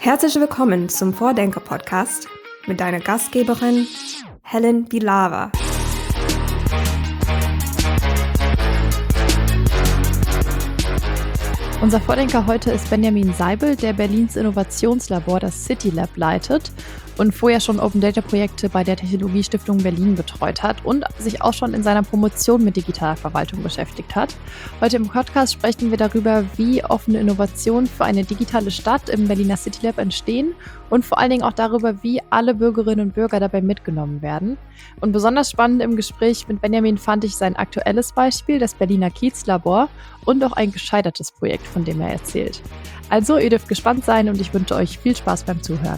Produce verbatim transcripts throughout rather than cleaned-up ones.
Herzlich willkommen zum Vordenker-Podcast mit deiner Gastgeberin Helen Bilava. Unser Vordenker heute ist Benjamin Seibel, der Berlins Innovationslabor, das CityLab, leitet und vorher schon Open-Data-Projekte bei der Technologiestiftung Berlin betreut hat und sich auch schon in seiner Promotion mit digitaler Verwaltung beschäftigt hat. Heute im Podcast sprechen wir darüber, wie offene Innovationen für eine digitale Stadt im Berliner CityLab entstehen und vor allen Dingen auch darüber, wie alle Bürgerinnen und Bürger dabei mitgenommen werden. Und besonders spannend im Gespräch mit Benjamin fand ich sein aktuelles Beispiel, das Berliner Kiezlabor, und auch ein gescheitertes Projekt, von dem er erzählt. Also, ihr dürft gespannt sein und ich wünsche euch viel Spaß beim Zuhören.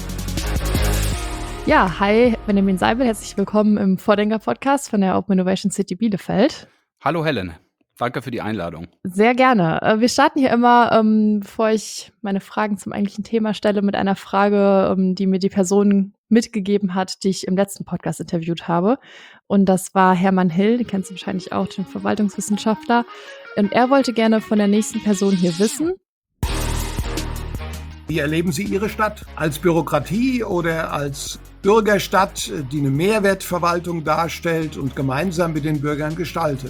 Ja, hi, Benjamin Seibel, herzlich willkommen im Vordenker-Podcast von der Open Innovation City Bielefeld. Hallo Helen, danke für die Einladung. Sehr gerne. Wir starten hier immer, ähm, bevor ich meine Fragen zum eigentlichen Thema stelle, mit einer Frage, ähm, die mir die Person mitgegeben hat, die ich im letzten Podcast interviewt habe. Und das war Hermann Hill, den kennst du wahrscheinlich auch, den Verwaltungswissenschaftler. Und er wollte gerne von der nächsten Person hier wissen: Wie erleben Sie Ihre Stadt? Als Bürokratie oder als Bürgerstadt, die eine Mehrwertverwaltung darstellt und gemeinsam mit den Bürgern gestaltet?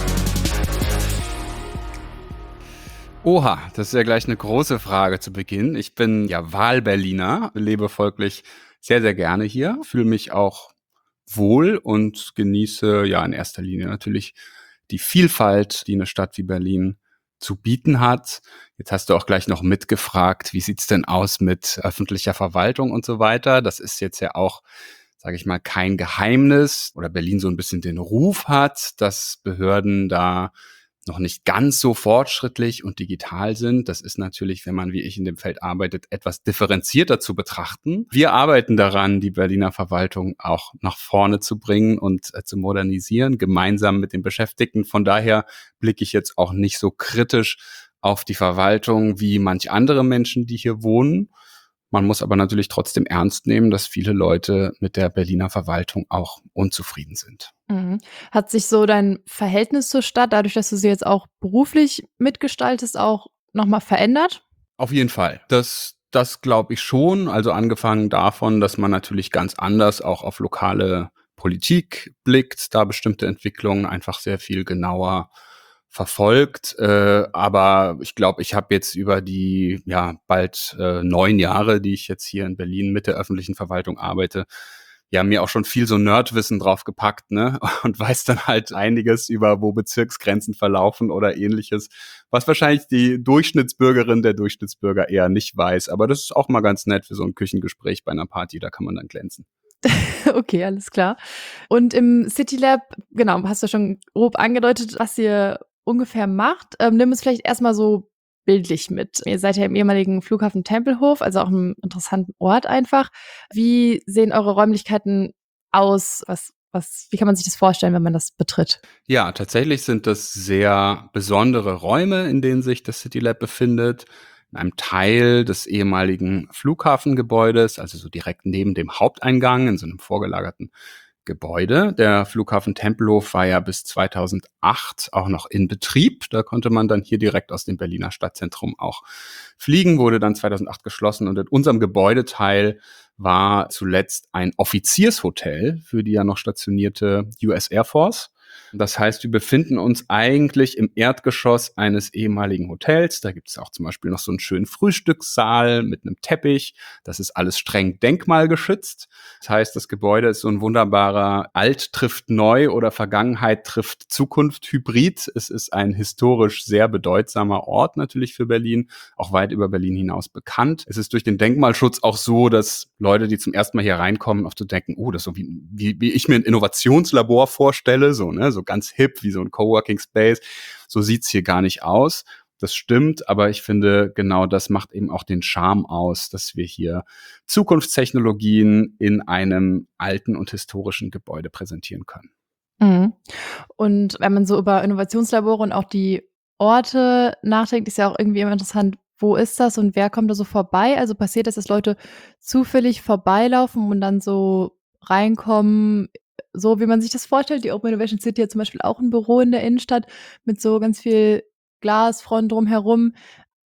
Oha, das ist ja gleich eine große Frage zu Beginn. Ich bin ja Wahlberliner, lebe folglich sehr, sehr gerne hier, fühle mich auch wohl und genieße ja in erster Linie natürlich die Vielfalt, die eine Stadt wie Berlin zu bieten hat. Jetzt hast du auch gleich noch mitgefragt, wie sieht's denn aus mit öffentlicher Verwaltung und so weiter. Das ist jetzt ja auch, sage ich mal, kein Geheimnis, oder Berlin so ein bisschen den Ruf hat, dass Behörden da noch nicht ganz so fortschrittlich und digital sind. Das ist natürlich, wenn man wie ich in dem Feld arbeitet, etwas differenzierter zu betrachten. Wir arbeiten daran, die Berliner Verwaltung auch nach vorne zu bringen und äh, zu modernisieren, gemeinsam mit den Beschäftigten. Von daher blicke ich jetzt auch nicht so kritisch auf die Verwaltung wie manch andere Menschen, die hier wohnen. Man muss aber natürlich trotzdem ernst nehmen, dass viele Leute mit der Berliner Verwaltung auch unzufrieden sind. Mhm. Hat sich so dein Verhältnis zur Stadt, dadurch, dass du sie jetzt auch beruflich mitgestaltest, auch nochmal verändert? Auf jeden Fall. Das, das glaube ich schon. Also angefangen davon, dass man natürlich ganz anders auch auf lokale Politik blickt, da bestimmte Entwicklungen einfach sehr viel genauer verfolgt. Äh, aber ich glaube, ich habe jetzt über die ja bald äh, neun Jahre, die ich jetzt hier in Berlin mit der öffentlichen Verwaltung arbeite, ja, mir auch schon viel so Nerdwissen drauf gepackt, ne? Und weiß dann halt einiges über, wo Bezirksgrenzen verlaufen oder ähnliches, was wahrscheinlich die Durchschnittsbürgerin, der Durchschnittsbürger eher nicht weiß. Aber das ist auch mal ganz nett für so ein Küchengespräch bei einer Party, da kann man dann glänzen. Okay, alles klar. Und im CityLab, genau, hast du schon grob angedeutet, was ihr ungefähr macht. Ähm, nimm es vielleicht erstmal so bildlich mit. Ihr seid ja im ehemaligen Flughafen Tempelhof, also auch einem interessanten Ort einfach. Wie sehen eure Räumlichkeiten aus? Was, was, wie kann man sich das vorstellen, wenn man das betritt? Ja, tatsächlich sind das sehr besondere Räume, in denen sich das CityLab befindet. In einem Teil des ehemaligen Flughafengebäudes, also so direkt neben dem Haupteingang, in so einem vorgelagerten Gebäude. Der Flughafen Tempelhof war ja bis zweitausendacht auch noch in Betrieb. Da konnte man dann hier direkt aus dem Berliner Stadtzentrum auch fliegen, wurde dann zweitausendacht geschlossen. Und in unserem Gebäudeteil war zuletzt ein Offiziershotel für die ja noch stationierte U S Air Force. Das heißt, wir befinden uns eigentlich im Erdgeschoss eines ehemaligen Hotels. Da gibt es auch zum Beispiel noch so einen schönen Frühstückssaal mit einem Teppich. Das ist alles streng denkmalgeschützt. Das heißt, das Gebäude ist so ein wunderbarer Alt trifft Neu oder Vergangenheit trifft Zukunft Hybrid. Es ist ein historisch sehr bedeutsamer Ort natürlich für Berlin, auch weit über Berlin hinaus bekannt. Es ist durch den Denkmalschutz auch so, dass Leute, die zum ersten Mal hier reinkommen, oft so denken, oh, das ist so wie, wie, wie ich mir ein Innovationslabor vorstelle, so, ne, so ganz hip, wie so ein Coworking Space. So sieht's hier gar nicht aus. Das stimmt, aber ich finde, genau das macht eben auch den Charme aus, dass wir hier Zukunftstechnologien in einem alten und historischen Gebäude präsentieren können. Mhm. Und wenn man so über Innovationslabore und auch die Orte nachdenkt, ist ja auch irgendwie immer interessant, wo ist das und wer kommt da so vorbei? Also passiert das, dass Leute zufällig vorbeilaufen und dann so reinkommen, so wie man sich das vorstellt? Die Open Innovation City hat zum Beispiel auch ein Büro in der Innenstadt mit so ganz viel Glasfront drumherum.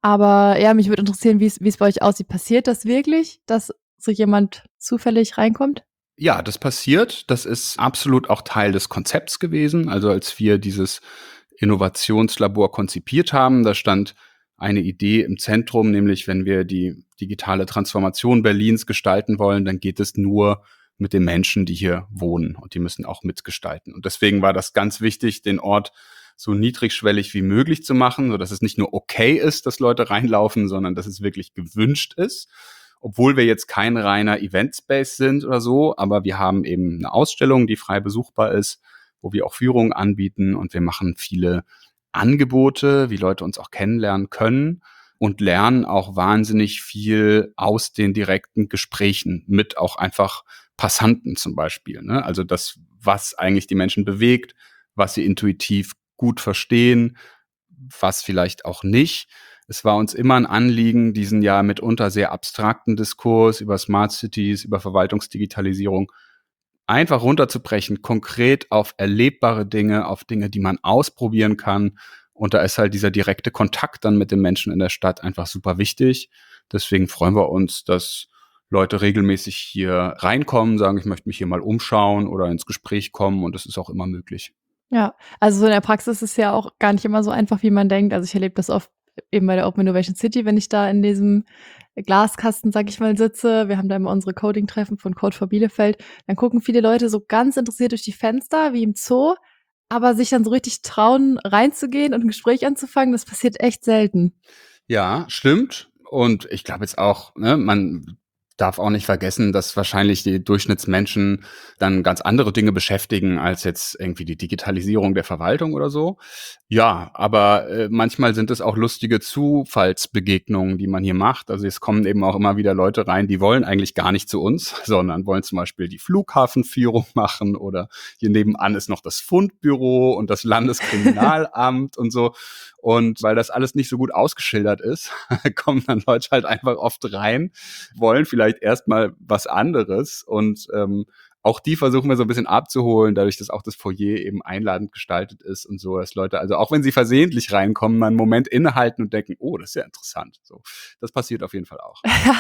Aber ja, mich würde interessieren, wie es wie es bei euch aussieht. Passiert das wirklich, dass so jemand zufällig reinkommt? Ja, das passiert. Das ist absolut auch Teil des Konzepts gewesen. Also als wir dieses Innovationslabor konzipiert haben, da stand eine Idee im Zentrum, nämlich wenn wir die digitale Transformation Berlins gestalten wollen, dann geht es nur mit den Menschen, die hier wohnen, und die müssen auch mitgestalten. Und deswegen war das ganz wichtig, den Ort so niedrigschwellig wie möglich zu machen, sodass es nicht nur okay ist, dass Leute reinlaufen, sondern dass es wirklich gewünscht ist. Obwohl wir jetzt kein reiner Eventspace sind oder so, aber wir haben eben eine Ausstellung, die frei besuchbar ist, wo wir auch Führungen anbieten, und wir machen viele Angebote, wie Leute uns auch kennenlernen können, und lernen auch wahnsinnig viel aus den direkten Gesprächen mit auch einfach Passanten zum Beispiel, ne? Also das, was eigentlich die Menschen bewegt, was sie intuitiv gut verstehen, was vielleicht auch nicht. Es war uns immer ein Anliegen, diesen ja mitunter sehr abstrakten Diskurs über Smart Cities, über Verwaltungsdigitalisierung einfach runterzubrechen, konkret auf erlebbare Dinge, auf Dinge, die man ausprobieren kann. Und da ist halt dieser direkte Kontakt dann mit den Menschen in der Stadt einfach super wichtig. Deswegen freuen wir uns, dass Leute regelmäßig hier reinkommen, sagen, ich möchte mich hier mal umschauen oder ins Gespräch kommen, und das ist auch immer möglich. Ja, also so in der Praxis ist es ja auch gar nicht immer so einfach, wie man denkt. Also ich erlebe das oft eben bei der Open Innovation City, wenn ich da in diesem Glaskasten, sag ich mal, sitze. Wir haben da immer unsere Coding-Treffen von Code for Bielefeld. Dann gucken viele Leute so ganz interessiert durch die Fenster, wie im Zoo, aber sich dann so richtig trauen, reinzugehen und ein Gespräch anzufangen, das passiert echt selten. Ja, stimmt. Und ich glaube jetzt auch, ne, man darf auch nicht vergessen, dass wahrscheinlich die Durchschnittsmenschen dann ganz andere Dinge beschäftigen als jetzt irgendwie die Digitalisierung der Verwaltung oder so. Ja, aber äh, manchmal sind es auch lustige Zufallsbegegnungen, die man hier macht. Also es kommen eben auch immer wieder Leute rein, die wollen eigentlich gar nicht zu uns, sondern wollen zum Beispiel die Flughafenführung machen, oder hier nebenan ist noch das Fundbüro und das Landeskriminalamt und so. Und weil das alles nicht so gut ausgeschildert ist, kommen dann Leute halt einfach oft rein, wollen vielleicht erstmal was anderes, und ähm, auch die versuchen wir so ein bisschen abzuholen, dadurch, dass auch das Foyer eben einladend gestaltet ist und so, dass Leute, also auch wenn sie versehentlich reinkommen, mal einen Moment innehalten und denken, oh, das ist ja interessant. So, das passiert auf jeden Fall auch.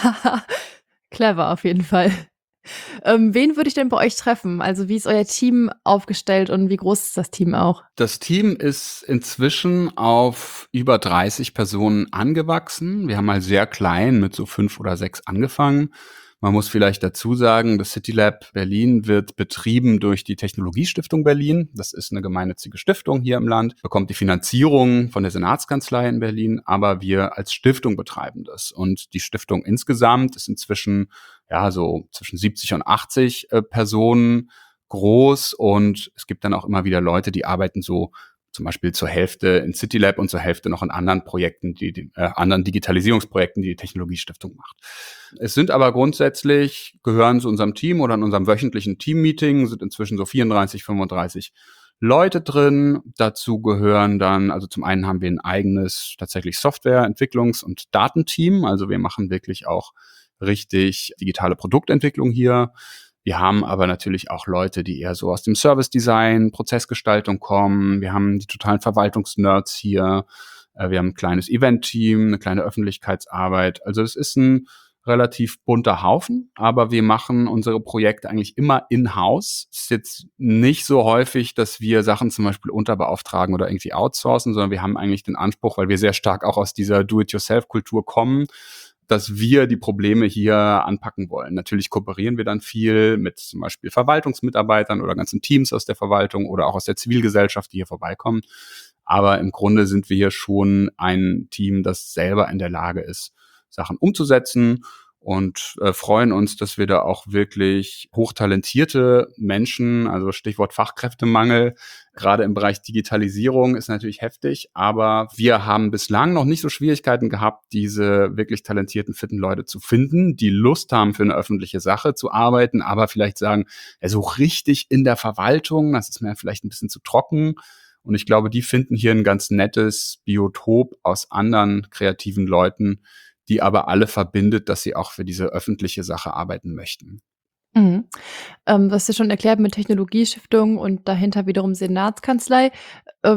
Clever auf jeden Fall. Ähm, wen würde ich denn bei euch treffen? Also wie ist euer Team aufgestellt und wie groß ist das Team auch? Das Team ist inzwischen auf über dreißig Personen angewachsen. Wir haben mal sehr klein mit so fünf oder sechs angefangen. Man muss vielleicht dazu sagen, das City Lab Berlin wird betrieben durch die Technologiestiftung Berlin. Das ist eine gemeinnützige Stiftung hier im Land, bekommt die Finanzierung von der Senatskanzlei in Berlin, aber wir als Stiftung betreiben das. Und die Stiftung insgesamt ist inzwischen ja so zwischen siebzig und achtzig äh, Personen groß, und es gibt dann auch immer wieder Leute, die arbeiten so zum Beispiel zur Hälfte in City Lab und zur Hälfte noch in anderen Projekten, die, die äh, anderen Digitalisierungsprojekten, die die Technologiestiftung macht. Es sind aber grundsätzlich, gehören zu unserem Team oder in unserem wöchentlichen Teammeeting, sind inzwischen so vierunddreißig, fünfunddreißig Leute drin. Dazu gehören dann, also zum einen haben wir ein eigenes tatsächlich Softwareentwicklungs- und Datenteam. Also wir machen wirklich auch richtig digitale Produktentwicklung hier. Wir haben aber natürlich auch Leute, die eher so aus dem Service-Design, Prozessgestaltung kommen. Wir haben die totalen Verwaltungsnerds hier. Wir haben ein kleines Event-Team, eine kleine Öffentlichkeitsarbeit. Also es ist ein relativ bunter Haufen, aber wir machen unsere Projekte eigentlich immer in-house. Es ist jetzt nicht so häufig, dass wir Sachen zum Beispiel unterbeauftragen oder irgendwie outsourcen, sondern wir haben eigentlich den Anspruch, weil wir sehr stark auch aus dieser Do-it-yourself-Kultur kommen, dass wir die Probleme hier anpacken wollen. Natürlich kooperieren wir dann viel mit zum Beispiel Verwaltungsmitarbeitern oder ganzen Teams aus der Verwaltung oder auch aus der Zivilgesellschaft, die hier vorbeikommen. Aber im Grunde sind wir hier schon ein Team, das selber in der Lage ist, Sachen umzusetzen, und äh, freuen uns, dass wir da auch wirklich hochtalentierte Menschen, also Stichwort Fachkräftemangel, gerade im Bereich Digitalisierung ist natürlich heftig, aber wir haben bislang noch nicht so Schwierigkeiten gehabt, diese wirklich talentierten, fitten Leute zu finden, die Lust haben, für eine öffentliche Sache zu arbeiten, aber vielleicht sagen, ja, so richtig in der Verwaltung, das ist mir vielleicht ein bisschen zu trocken. Und ich glaube, die finden hier ein ganz nettes Biotop aus anderen kreativen Leuten, die aber alle verbindet, dass sie auch für diese öffentliche Sache arbeiten möchten. Mhm. Ähm, du hast ja schon erklärt mit Technologiestiftung und dahinter wiederum Senatskanzlei. Äh,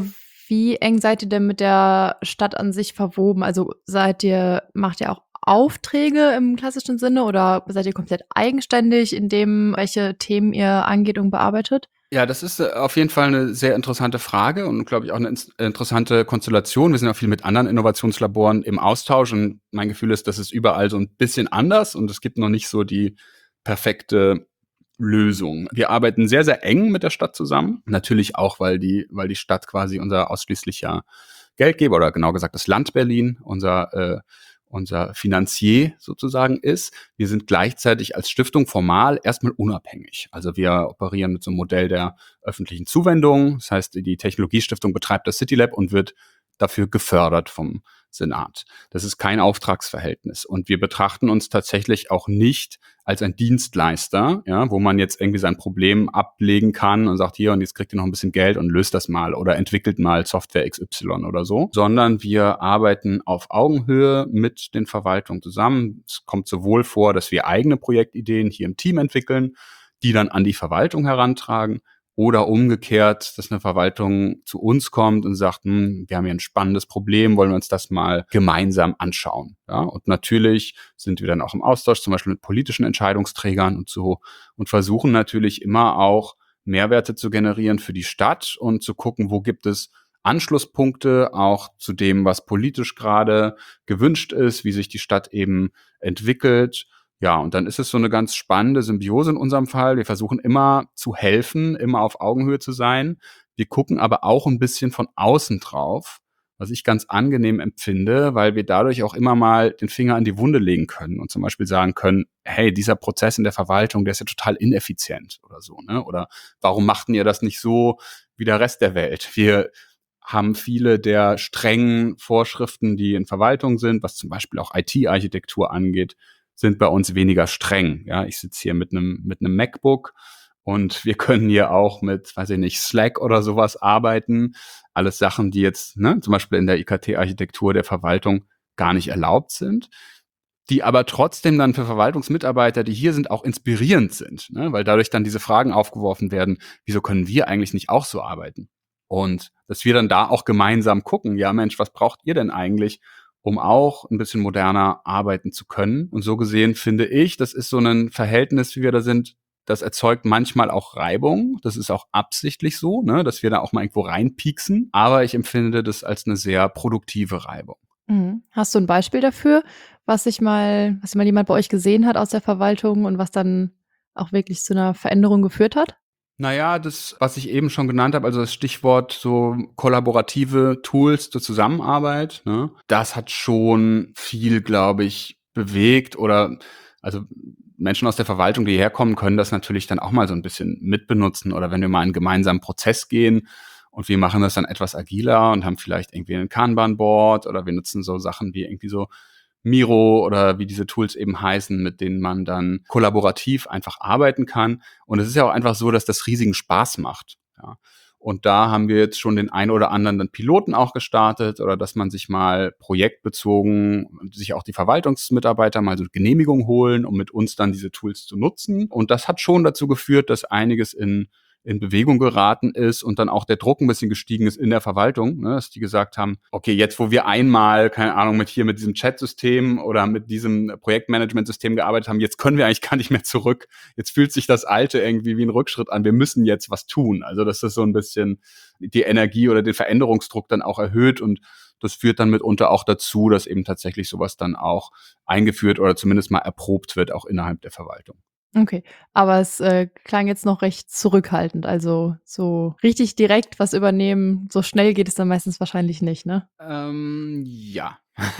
Wie eng seid ihr denn mit der Stadt an sich verwoben? Also seid ihr, macht ihr auch Aufträge im klassischen Sinne oder seid ihr komplett eigenständig in dem, welche Themen ihr angeht und bearbeitet? Ja, das ist äh, auf jeden Fall eine sehr interessante Frage und, glaube ich, auch eine ins interessante Konstellation. Wir sind auch viel mit anderen Innovationslaboren im Austausch und mein Gefühl ist, das ist überall so ein bisschen anders und es gibt noch nicht so die perfekte Lösung. Wir arbeiten sehr, sehr eng mit der Stadt zusammen. Natürlich auch, weil die weil die Stadt quasi unser ausschließlicher Geldgeber oder genau gesagt das Land Berlin unser äh, unser Finanzier sozusagen ist. Wir sind gleichzeitig als Stiftung formal erstmal unabhängig. Also wir operieren mit so einem Modell der öffentlichen Zuwendung. Das heißt, die Technologiestiftung betreibt das CityLab und wird dafür gefördert vom Senat. Das ist kein Auftragsverhältnis. Und wir betrachten uns tatsächlich auch nicht als ein Dienstleister, ja, wo man jetzt irgendwie sein Problem ablegen kann und sagt, hier, und jetzt kriegt ihr noch ein bisschen Geld und löst das mal oder entwickelt mal Software X Y oder so, sondern wir arbeiten auf Augenhöhe mit den Verwaltungen zusammen. Es kommt sowohl vor, dass wir eigene Projektideen hier im Team entwickeln, die dann an die Verwaltung herantragen, oder umgekehrt, dass eine Verwaltung zu uns kommt und sagt, hm, wir haben hier ein spannendes Problem, wollen wir uns das mal gemeinsam anschauen. Ja, und natürlich sind wir dann auch im Austausch, zum Beispiel mit politischen Entscheidungsträgern und so, und versuchen natürlich immer auch Mehrwerte zu generieren für die Stadt und zu gucken, wo gibt es Anschlusspunkte auch zu dem, was politisch gerade gewünscht ist, wie sich die Stadt eben entwickelt. Ja, und dann ist es so eine ganz spannende Symbiose in unserem Fall. Wir versuchen immer zu helfen, immer auf Augenhöhe zu sein. Wir gucken aber auch ein bisschen von außen drauf, was ich ganz angenehm empfinde, weil wir dadurch auch immer mal den Finger an die Wunde legen können und zum Beispiel sagen können, hey, dieser Prozess in der Verwaltung, der ist ja total ineffizient oder so, ne? Oder warum machten ihr das nicht so wie der Rest der Welt? Wir haben viele der strengen Vorschriften, die in Verwaltung sind, was zum Beispiel auch I T-Architektur angeht, sind bei uns weniger streng. Ja, ich sitze hier mit einem mit einem MacBook und wir können hier auch mit, weiß ich nicht, Slack oder sowas arbeiten. Alles Sachen, die jetzt, ne, zum Beispiel in der I K T-Architektur der Verwaltung gar nicht erlaubt sind, die aber trotzdem dann für Verwaltungsmitarbeiter, die hier sind, auch inspirierend sind, ne, weil dadurch dann diese Fragen aufgeworfen werden, wieso können wir eigentlich nicht auch so arbeiten? Und dass wir dann da auch gemeinsam gucken, ja Mensch, was braucht ihr denn eigentlich, um auch ein bisschen moderner arbeiten zu können? Und so gesehen finde ich, das ist so ein Verhältnis, wie wir da sind, das erzeugt manchmal auch Reibung. Das ist auch absichtlich so, ne, dass wir da auch mal irgendwo reinpieksen. Aber ich empfinde das als eine sehr produktive Reibung. Mhm. Hast du ein Beispiel dafür, was sich mal was mal jemand bei euch gesehen hat aus der Verwaltung und was dann auch wirklich zu einer Veränderung geführt hat? Naja, das, was ich eben schon genannt habe, also das Stichwort so kollaborative Tools zur Zusammenarbeit, ne, das hat schon viel, glaube ich, bewegt oder also Menschen aus der Verwaltung, die hierher kommen, können das natürlich dann auch mal so ein bisschen mitbenutzen oder wenn wir mal einen gemeinsamen Prozess gehen und wir machen das dann etwas agiler und haben vielleicht irgendwie ein Kanban-Board oder wir nutzen so Sachen wie irgendwie so Miro oder wie diese Tools eben heißen, mit denen man dann kollaborativ einfach arbeiten kann. Und es ist ja auch einfach so, dass das riesigen Spaß macht. Ja. Und da haben wir jetzt schon den ein oder anderen dann Piloten auch gestartet oder dass man sich mal projektbezogen, sich auch die Verwaltungsmitarbeiter mal so Genehmigung holen, um mit uns dann diese Tools zu nutzen. Und das hat schon dazu geführt, dass einiges in in Bewegung geraten ist und dann auch der Druck ein bisschen gestiegen ist in der Verwaltung, ne, dass die gesagt haben, okay, jetzt wo wir einmal, keine Ahnung, mit hier mit diesem Chat-System oder mit diesem Projektmanagement-System gearbeitet haben, jetzt können wir eigentlich gar nicht mehr zurück. Jetzt fühlt sich das Alte irgendwie wie ein Rückschritt an. Wir müssen jetzt was tun. Also dass das so ein bisschen die Energie oder den Veränderungsdruck dann auch erhöht und das führt dann mitunter auch dazu, dass eben tatsächlich sowas dann auch eingeführt oder zumindest mal erprobt wird, auch innerhalb der Verwaltung. Okay, aber es, äh, klang jetzt noch recht zurückhaltend. Also, so richtig direkt was übernehmen, so schnell geht es dann meistens wahrscheinlich nicht, ne? Ähm, ja.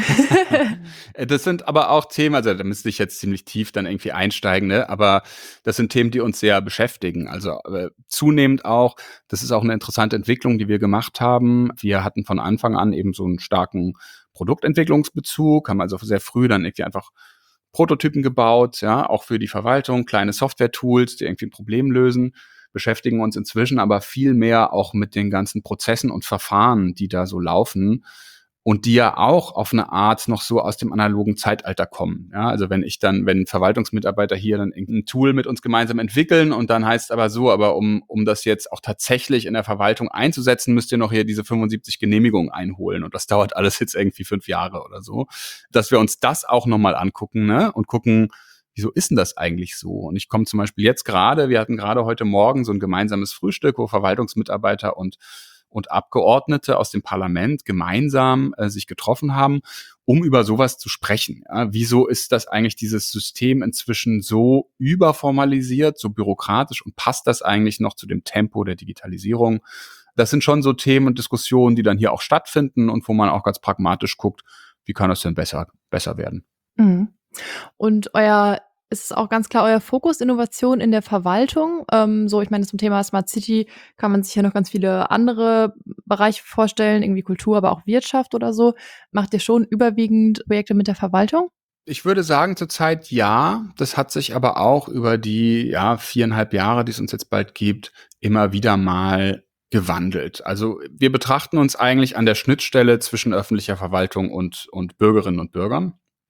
Äh, Das sind aber auch Themen, also da müsste ich jetzt ziemlich tief dann irgendwie einsteigen, ne? Aber das sind Themen, die uns sehr beschäftigen. Also äh, zunehmend auch, das ist auch eine interessante Entwicklung, die wir gemacht haben. Wir hatten von Anfang an eben so einen starken Produktentwicklungsbezug, haben also sehr früh dann irgendwie einfach Prototypen gebaut, ja, auch für die Verwaltung, kleine Software-Tools, die irgendwie ein Problem lösen, beschäftigen uns inzwischen aber viel mehr auch mit den ganzen Prozessen und Verfahren, die da so laufen und die ja auch auf eine Art noch so aus dem analogen Zeitalter kommen. Ja, also wenn ich dann, wenn Verwaltungsmitarbeiter hier dann ein Tool mit uns gemeinsam entwickeln und dann heißt es aber so, aber um, um das jetzt auch tatsächlich in der Verwaltung einzusetzen, müsst ihr noch hier diese fünfundsiebzig Genehmigungen einholen und das dauert alles jetzt irgendwie fünf Jahre oder so. Dass wir uns das auch nochmal angucken, ne, und gucken, wieso ist denn das eigentlich so? Und ich komme zum Beispiel jetzt gerade, wir hatten gerade heute Morgen so ein gemeinsames Frühstück, wo Verwaltungsmitarbeiter und und Abgeordnete aus dem Parlament gemeinsam äh, sich getroffen haben, um über sowas zu sprechen. Ja, wieso ist das eigentlich dieses System inzwischen so überformalisiert, so bürokratisch und passt das eigentlich noch zu dem Tempo der Digitalisierung? Das sind schon so Themen und Diskussionen, die dann hier auch stattfinden und wo man auch ganz pragmatisch guckt, wie kann das denn besser, besser werden? Mhm. Und euer ist es auch ganz klar euer Fokus Innovation in der Verwaltung? Ähm, so, ich meine, zum Thema Smart City kann man sich ja noch ganz viele andere Bereiche vorstellen, irgendwie Kultur, aber auch Wirtschaft oder so. Macht ihr schon überwiegend Projekte mit der Verwaltung? Ich würde sagen zurzeit ja. Das hat sich aber auch über die ja viereinhalb Jahre, die es uns jetzt bald gibt, immer wieder mal gewandelt. Also wir betrachten uns eigentlich an der Schnittstelle zwischen öffentlicher Verwaltung und, und Bürgerinnen und Bürgern.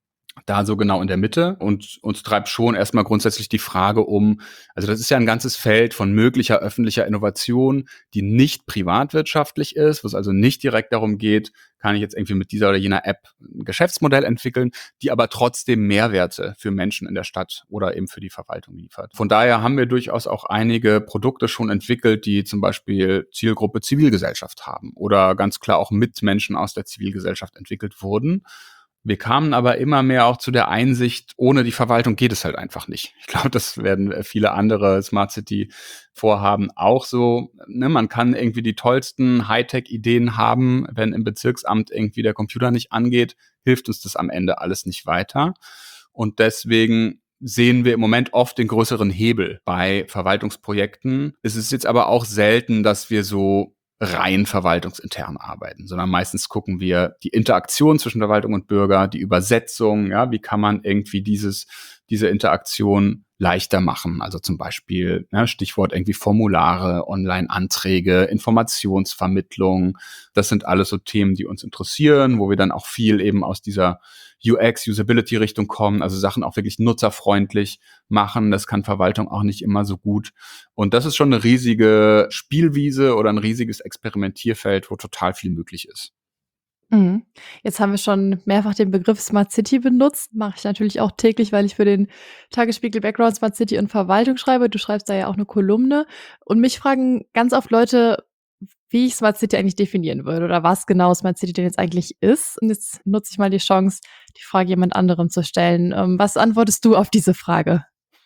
Da so genau in der Mitte und uns treibt schon erstmal grundsätzlich die Frage um, also das ist ja ein ganzes Feld von möglicher öffentlicher Innovation, die nicht privatwirtschaftlich ist, wo es also nicht direkt darum geht, kann ich jetzt irgendwie mit dieser oder jener App ein Geschäftsmodell entwickeln, die aber trotzdem Mehrwerte für Menschen in der Stadt oder eben für die Verwaltung liefert. Von daher haben wir durchaus auch einige Produkte schon entwickelt, die zum Beispiel Zielgruppe Zivilgesellschaft haben oder ganz klar auch mit Menschen aus der Zivilgesellschaft entwickelt wurden. Wir kamen aber immer mehr auch zu der Einsicht, ohne die Verwaltung geht es halt einfach nicht. Ich glaube, das werden viele andere Smart City-Vorhaben auch so. Ne, man kann irgendwie die tollsten Hightech-Ideen haben, wenn im Bezirksamt irgendwie der Computer nicht angeht, hilft uns das am Ende alles nicht weiter. Und deswegen sehen wir im Moment oft den größeren Hebel bei Verwaltungsprojekten. Es ist jetzt aber auch selten, dass wir so rein verwaltungsintern arbeiten, sondern meistens gucken wir die Interaktion zwischen Verwaltung und Bürger, die Übersetzung, ja, wie kann man irgendwie dieses, diese Interaktion leichter machen. Also zum Beispiel, ja, Stichwort irgendwie Formulare, Online-Anträge, Informationsvermittlung. Das sind alles so Themen, die uns interessieren, wo wir dann auch viel eben aus dieser U X, Usability-Richtung kommen, also Sachen auch wirklich nutzerfreundlich machen. Das kann Verwaltung auch nicht immer so gut. Und das ist schon eine riesige Spielwiese oder ein riesiges Experimentierfeld, wo total viel möglich ist. Mhm. Jetzt haben wir schon mehrfach den Begriff Smart City benutzt. Mache ich natürlich auch täglich, weil ich für den Tagesspiegel Background Smart City und Verwaltung schreibe. Du schreibst da ja auch eine Kolumne. Und mich fragen ganz oft Leute, wie ich Smart City eigentlich definieren würde oder was genau Smart City denn jetzt eigentlich ist. Und jetzt nutze ich mal die Chance, die Frage jemand anderem zu stellen. Ähm, was antwortest du auf diese Frage?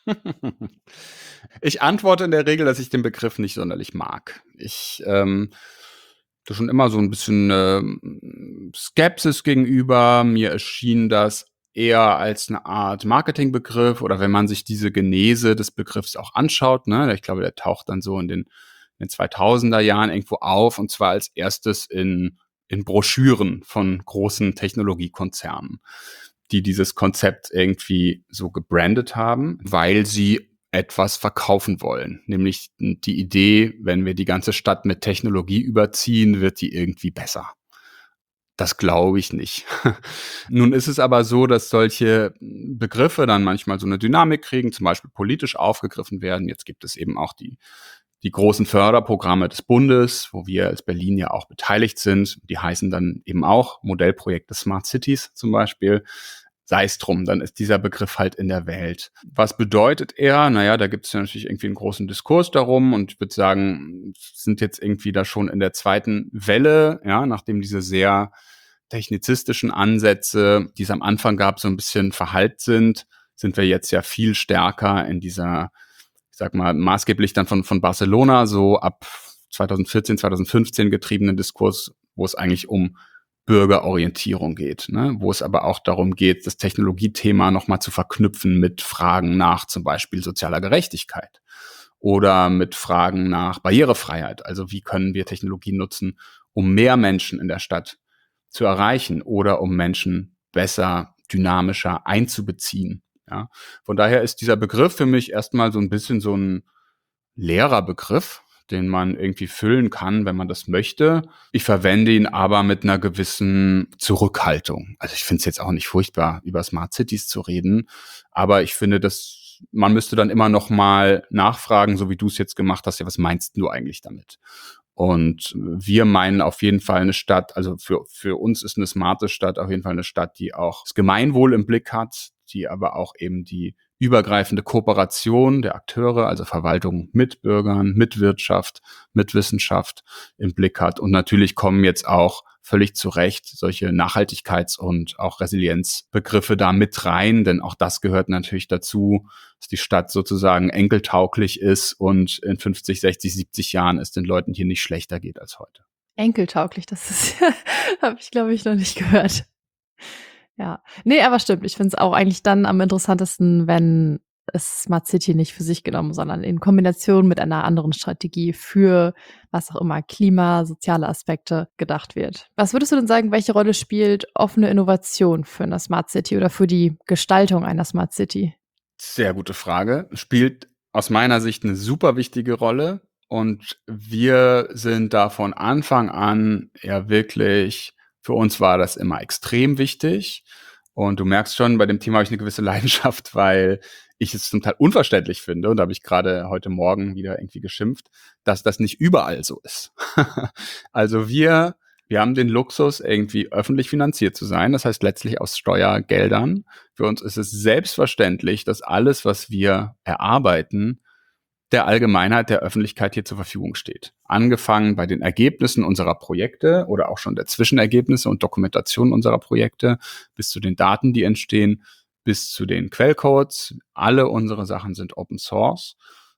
Ich antworte in der Regel, dass ich den Begriff nicht sonderlich mag. Ich ähm, da schon immer so ein bisschen ähm, Skepsis gegenüber. Mir erschien das eher als eine Art Marketingbegriff oder wenn man sich diese Genese des Begriffs auch anschaut, ne, ich glaube, der taucht dann so in den, in den zweitausender Jahren irgendwo auf und zwar als erstes in, in Broschüren von großen Technologiekonzernen, die dieses Konzept irgendwie so gebrandet haben, weil sie etwas verkaufen wollen. Nämlich die Idee, wenn wir die ganze Stadt mit Technologie überziehen, wird die irgendwie besser. Das glaube ich nicht. Nun ist es aber so, dass solche Begriffe dann manchmal so eine Dynamik kriegen, zum Beispiel politisch aufgegriffen werden. Jetzt gibt es eben auch die, die großen Förderprogramme des Bundes, wo wir als Berlin ja auch beteiligt sind. Die heißen dann eben auch Modellprojekte Smart Cities zum Beispiel. Sei es drum, dann ist dieser Begriff halt in der Welt. Was bedeutet er? Naja, da gibt es ja natürlich irgendwie einen großen Diskurs darum und ich würde sagen, sind jetzt irgendwie da schon in der zweiten Welle, ja, nachdem diese sehr technizistischen Ansätze, die es am Anfang gab, so ein bisschen verhallt sind, sind wir jetzt ja viel stärker in dieser, ich sag mal, maßgeblich dann von, von Barcelona, so ab zweitausendvierzehn, zweitausendfünfzehn getriebenen Diskurs, wo es eigentlich um Bürgerorientierung geht, ne? Wo es aber auch darum geht, das Technologiethema nochmal zu verknüpfen mit Fragen nach zum Beispiel sozialer Gerechtigkeit oder mit Fragen nach Barrierefreiheit. Also wie können wir Technologie nutzen, um mehr Menschen in der Stadt zu erreichen oder um Menschen besser, dynamischer einzubeziehen. Ja? Von daher ist dieser Begriff für mich erstmal so ein bisschen so ein leerer Begriff, den man irgendwie füllen kann, wenn man das möchte. Ich verwende ihn aber mit einer gewissen Zurückhaltung. Also ich finde es jetzt auch nicht furchtbar, über Smart Cities zu reden, aber ich finde, dass man müsste dann immer noch mal nachfragen, so wie du es jetzt gemacht hast, ja, was meinst du eigentlich damit? Und wir meinen auf jeden Fall eine Stadt, also für, für uns ist eine smarte Stadt auf jeden Fall eine Stadt, die auch das Gemeinwohl im Blick hat, die aber auch eben die übergreifende Kooperation der Akteure, also Verwaltung mit Bürgern, mit Wirtschaft, mit Wissenschaft im Blick hat. Und natürlich kommen jetzt auch völlig zu Recht solche Nachhaltigkeits- und auch Resilienzbegriffe da mit rein, denn auch das gehört natürlich dazu, dass die Stadt sozusagen enkeltauglich ist und in fünfzig, sechzig, siebzig Jahren es den Leuten hier nicht schlechter geht als heute. Enkeltauglich, das ist ja, habe ich glaube ich noch nicht gehört. Ja, nee, aber stimmt. Ich finde es auch eigentlich dann am interessantesten, wenn es Smart City nicht für sich genommen, sondern in Kombination mit einer anderen Strategie für was auch immer, Klima, soziale Aspekte gedacht wird. Was würdest du denn sagen, welche Rolle spielt offene Innovation für eine Smart City oder für die Gestaltung einer Smart City? Sehr gute Frage. Spielt aus meiner Sicht eine super wichtige Rolle. Und wir sind da von Anfang an ja wirklich, für uns war das immer extrem wichtig. Und du merkst schon, bei dem Thema habe ich eine gewisse Leidenschaft, weil ich es zum Teil unverständlich finde, und da habe ich gerade heute Morgen wieder irgendwie geschimpft, dass das nicht überall so ist. Also wir, wir haben den Luxus, irgendwie öffentlich finanziert zu sein, das heißt letztlich aus Steuergeldern. Für uns ist es selbstverständlich, dass alles, was wir erarbeiten, der Allgemeinheit, der Öffentlichkeit hier zur Verfügung steht. Angefangen bei den Ergebnissen unserer Projekte oder auch schon der Zwischenergebnisse und Dokumentation unserer Projekte, bis zu den Daten, die entstehen, bis zu den Quellcodes. Alle unsere Sachen sind Open Source.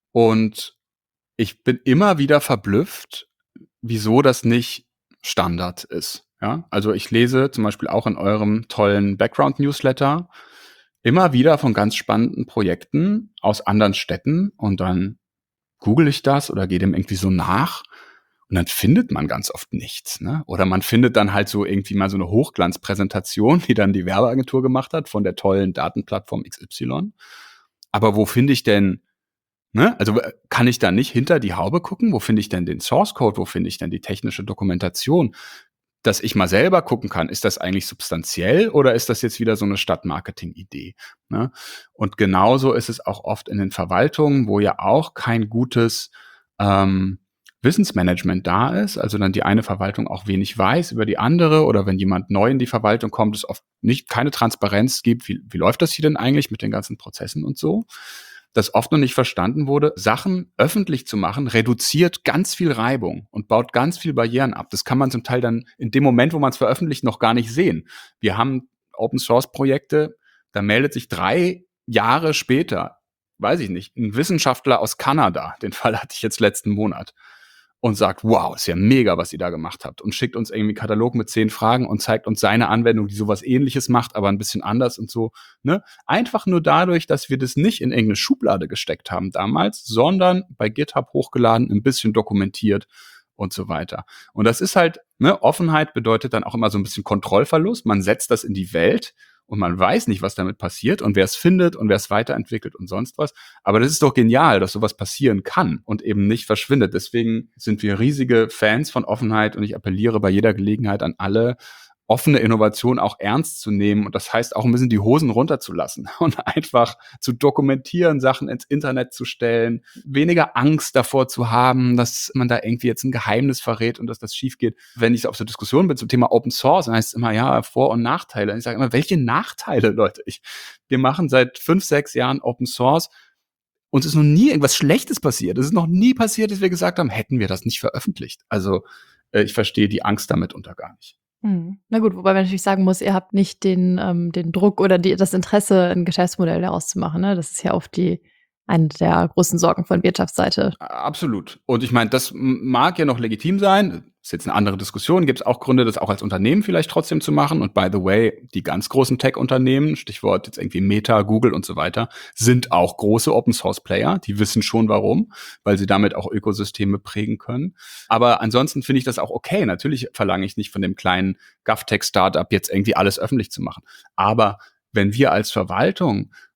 Und ich bin immer wieder verblüfft, wieso das nicht Standard ist. Ja? Also ich lese zum Beispiel auch in eurem tollen Background-Newsletter immer wieder von ganz spannenden Projekten aus anderen Städten und dann google ich das oder gehe dem irgendwie so nach und dann findet man ganz oft nichts, ne? Oder man findet dann halt so irgendwie mal so eine Hochglanzpräsentation, die dann die Werbeagentur gemacht hat von der tollen Datenplattform X Y. Aber wo finde ich denn, ne? Also kann ich da nicht hinter die Haube gucken? Wo finde ich denn den Source Code? Wo finde ich denn die technische Dokumentation? Dass ich mal selber gucken kann, ist das eigentlich substanziell oder ist das jetzt wieder so eine Stadtmarketing-Idee? Ne? Und genauso ist es auch oft in den Verwaltungen, wo ja auch kein gutes ähm, Wissensmanagement da ist, also dann die eine Verwaltung auch wenig weiß über die andere oder wenn jemand neu in die Verwaltung kommt, es oft nicht keine Transparenz gibt, wie, wie läuft das hier denn eigentlich mit den ganzen Prozessen und so. Dass oft noch nicht verstanden wurde, Sachen öffentlich zu machen, reduziert ganz viel Reibung und baut ganz viel Barrieren ab. Das kann man zum Teil dann in dem Moment, wo man es veröffentlicht, noch gar nicht sehen. Wir haben Open-Source-Projekte, da meldet sich drei Jahre später, weiß ich nicht, ein Wissenschaftler aus Kanada, den Fall hatte ich jetzt letzten Monat, und sagt, wow, ist ja mega, was ihr da gemacht habt, und schickt uns irgendwie einen Katalog mit zehn Fragen und zeigt uns seine Anwendung, die sowas Ähnliches macht, aber ein bisschen anders und so, ne? Einfach nur dadurch, dass wir das nicht in irgendeine Schublade gesteckt haben damals, sondern bei GitHub hochgeladen, ein bisschen dokumentiert und so weiter. Und das ist halt, ne, Offenheit bedeutet dann auch immer so ein bisschen Kontrollverlust. Man setzt das in die Welt und man weiß nicht, was damit passiert und wer es findet und wer es weiterentwickelt und sonst was. Aber das ist doch genial, dass sowas passieren kann und eben nicht verschwindet. Deswegen sind wir riesige Fans von Offenheit und ich appelliere bei jeder Gelegenheit an alle, offene Innovation auch ernst zu nehmen. Und das heißt auch ein bisschen die Hosen runterzulassen und einfach zu dokumentieren, Sachen ins Internet zu stellen, weniger Angst davor zu haben, dass man da irgendwie jetzt ein Geheimnis verrät und dass das schief geht. Wenn ich auf so Diskussion bin zum Thema Open Source, dann heißt es immer, ja, Vor- und Nachteile. Und ich sage immer, welche Nachteile, Leute? Ich, wir machen seit fünf, sechs Jahren Open Source. Uns ist noch nie irgendwas Schlechtes passiert. Es ist noch nie passiert, dass wir gesagt haben, hätten wir das nicht veröffentlicht. Also äh, ich verstehe die Angst damit unter gar nicht. Hm. Na gut, wobei man natürlich sagen muss, ihr habt nicht den, ähm, den Druck oder die, das Interesse, ein Geschäftsmodell daraus zu machen. Ne? Das ist ja oft die eine der großen Sorgen von Wirtschaftsseite. Absolut. Und ich meine, das mag ja noch legitim sein. Ist jetzt eine andere Diskussion. Gibt es auch Gründe, das auch als Unternehmen vielleicht trotzdem zu machen. Und by the way, die ganz großen Tech-Unternehmen, Stichwort jetzt irgendwie Meta, Google und so weiter, sind auch große Open-Source-Player. Die wissen schon warum, weil sie damit auch Ökosysteme prägen können. Aber ansonsten finde ich das auch okay. Natürlich verlange ich nicht von dem kleinen GovTech-Startup jetzt irgendwie alles öffentlich zu machen. Aber wenn wir als Verwaltung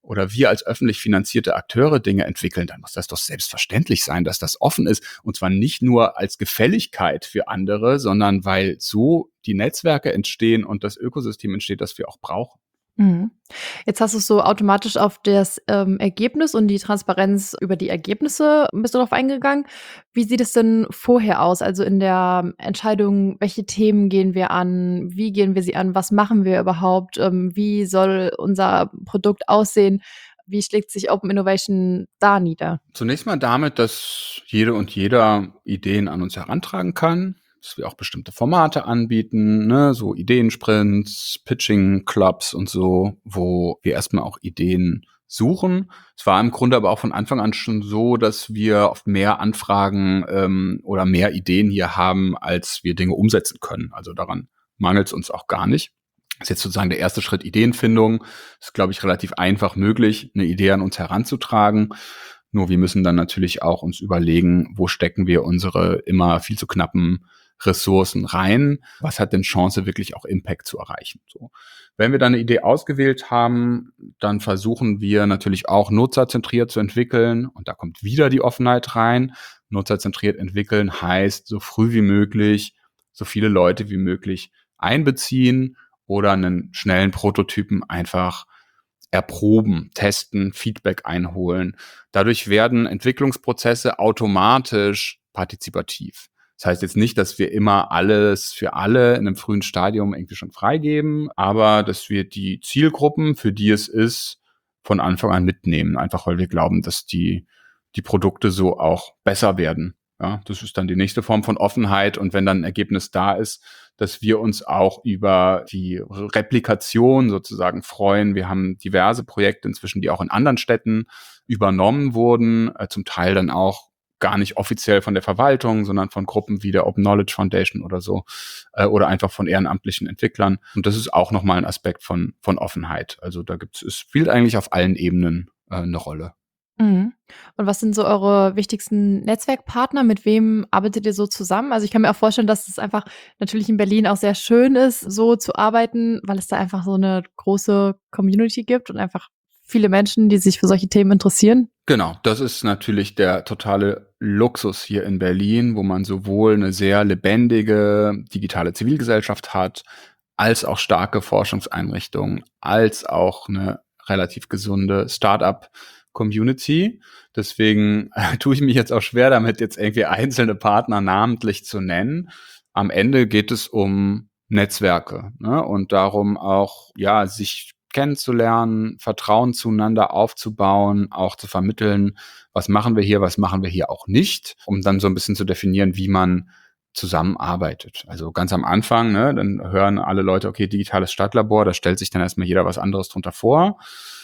oder wir als öffentlich finanzierte Akteure Dinge entwickeln, dann muss das doch selbstverständlich sein, dass das offen ist. Und zwar nicht nur als Gefälligkeit für andere, sondern weil so die Netzwerke entstehen und das Ökosystem entsteht, das wir auch brauchen. Mhm. Jetzt hast du es so automatisch auf das ähm, Ergebnis und die Transparenz über die Ergebnisse bist du darauf eingegangen. Wie sieht es denn vorher aus? Also in der Entscheidung, welche Themen gehen wir an? Wie gehen wir sie an? Was machen wir überhaupt? Ähm, wie soll unser Produkt aussehen? Wie schlägt sich Open Innovation da nieder? Zunächst mal damit, dass jede und jeder Ideen an uns herantragen kann, dass wir auch bestimmte Formate anbieten, ne, so Ideensprints, Pitching-Clubs und so, wo wir erstmal auch Ideen suchen. Es war im Grunde aber auch von Anfang an schon so, dass wir oft mehr Anfragen ähm, oder mehr Ideen hier haben, als wir Dinge umsetzen können. Also daran mangelt es uns auch gar nicht. Das ist jetzt sozusagen der erste Schritt, Ideenfindung. Ist, glaube ich, relativ einfach möglich, eine Idee an uns heranzutragen. Nur wir müssen dann natürlich auch uns überlegen, wo stecken wir unsere immer viel zu knappen Ressourcen rein? Was hat denn Chance, wirklich auch Impact zu erreichen? So. Wenn wir dann eine Idee ausgewählt haben, dann versuchen wir natürlich auch nutzerzentriert zu entwickeln. Und da kommt wieder die Offenheit rein. Nutzerzentriert entwickeln heißt, so früh wie möglich, so viele Leute wie möglich einbeziehen oder einen schnellen Prototypen einfach erproben, testen, Feedback einholen. Dadurch werden Entwicklungsprozesse automatisch partizipativ. Das heißt jetzt nicht, dass wir immer alles für alle in einem frühen Stadium irgendwie schon freigeben, aber dass wir die Zielgruppen, für die es ist, von Anfang an mitnehmen. Einfach weil wir glauben, dass die, die Produkte so auch besser werden. Ja, das ist dann die nächste Form von Offenheit. Und wenn dann ein Ergebnis da ist, dass wir uns auch über die Replikation sozusagen freuen. Wir haben diverse Projekte inzwischen, die auch in anderen Städten übernommen wurden, äh, zum Teil dann auch gar nicht offiziell von der Verwaltung, sondern von Gruppen wie der Open Knowledge Foundation oder so, äh, oder einfach von ehrenamtlichen Entwicklern. Und das ist auch nochmal ein Aspekt von, von Offenheit. Also da gibt's, es spielt eigentlich auf allen Ebenen äh, eine Rolle. Mhm. Und was sind so eure wichtigsten Netzwerkpartner? Mit wem arbeitet ihr so zusammen? Also ich kann mir auch vorstellen, dass es einfach natürlich in Berlin auch sehr schön ist, so zu arbeiten, weil es da einfach so eine große Community gibt und einfach viele Menschen, die sich für solche Themen interessieren. Genau, das ist natürlich der totale Luxus hier in Berlin, wo man sowohl eine sehr lebendige digitale Zivilgesellschaft hat, als auch starke Forschungseinrichtungen, als auch eine relativ gesunde Start-up-Community. Deswegen äh, tue ich mich jetzt auch schwer damit, jetzt irgendwie einzelne Partner namentlich zu nennen. Am Ende geht es um Netzwerke, ne? Und darum auch, ja, sich kennenzulernen, Vertrauen zueinander aufzubauen, auch zu vermitteln, was machen wir hier, was machen wir hier auch nicht, um dann so ein bisschen zu definieren, wie man zusammenarbeitet. Also ganz am Anfang, ne, dann hören alle Leute, okay, digitales Stadtlabor, da stellt sich dann erstmal jeder was anderes drunter vor.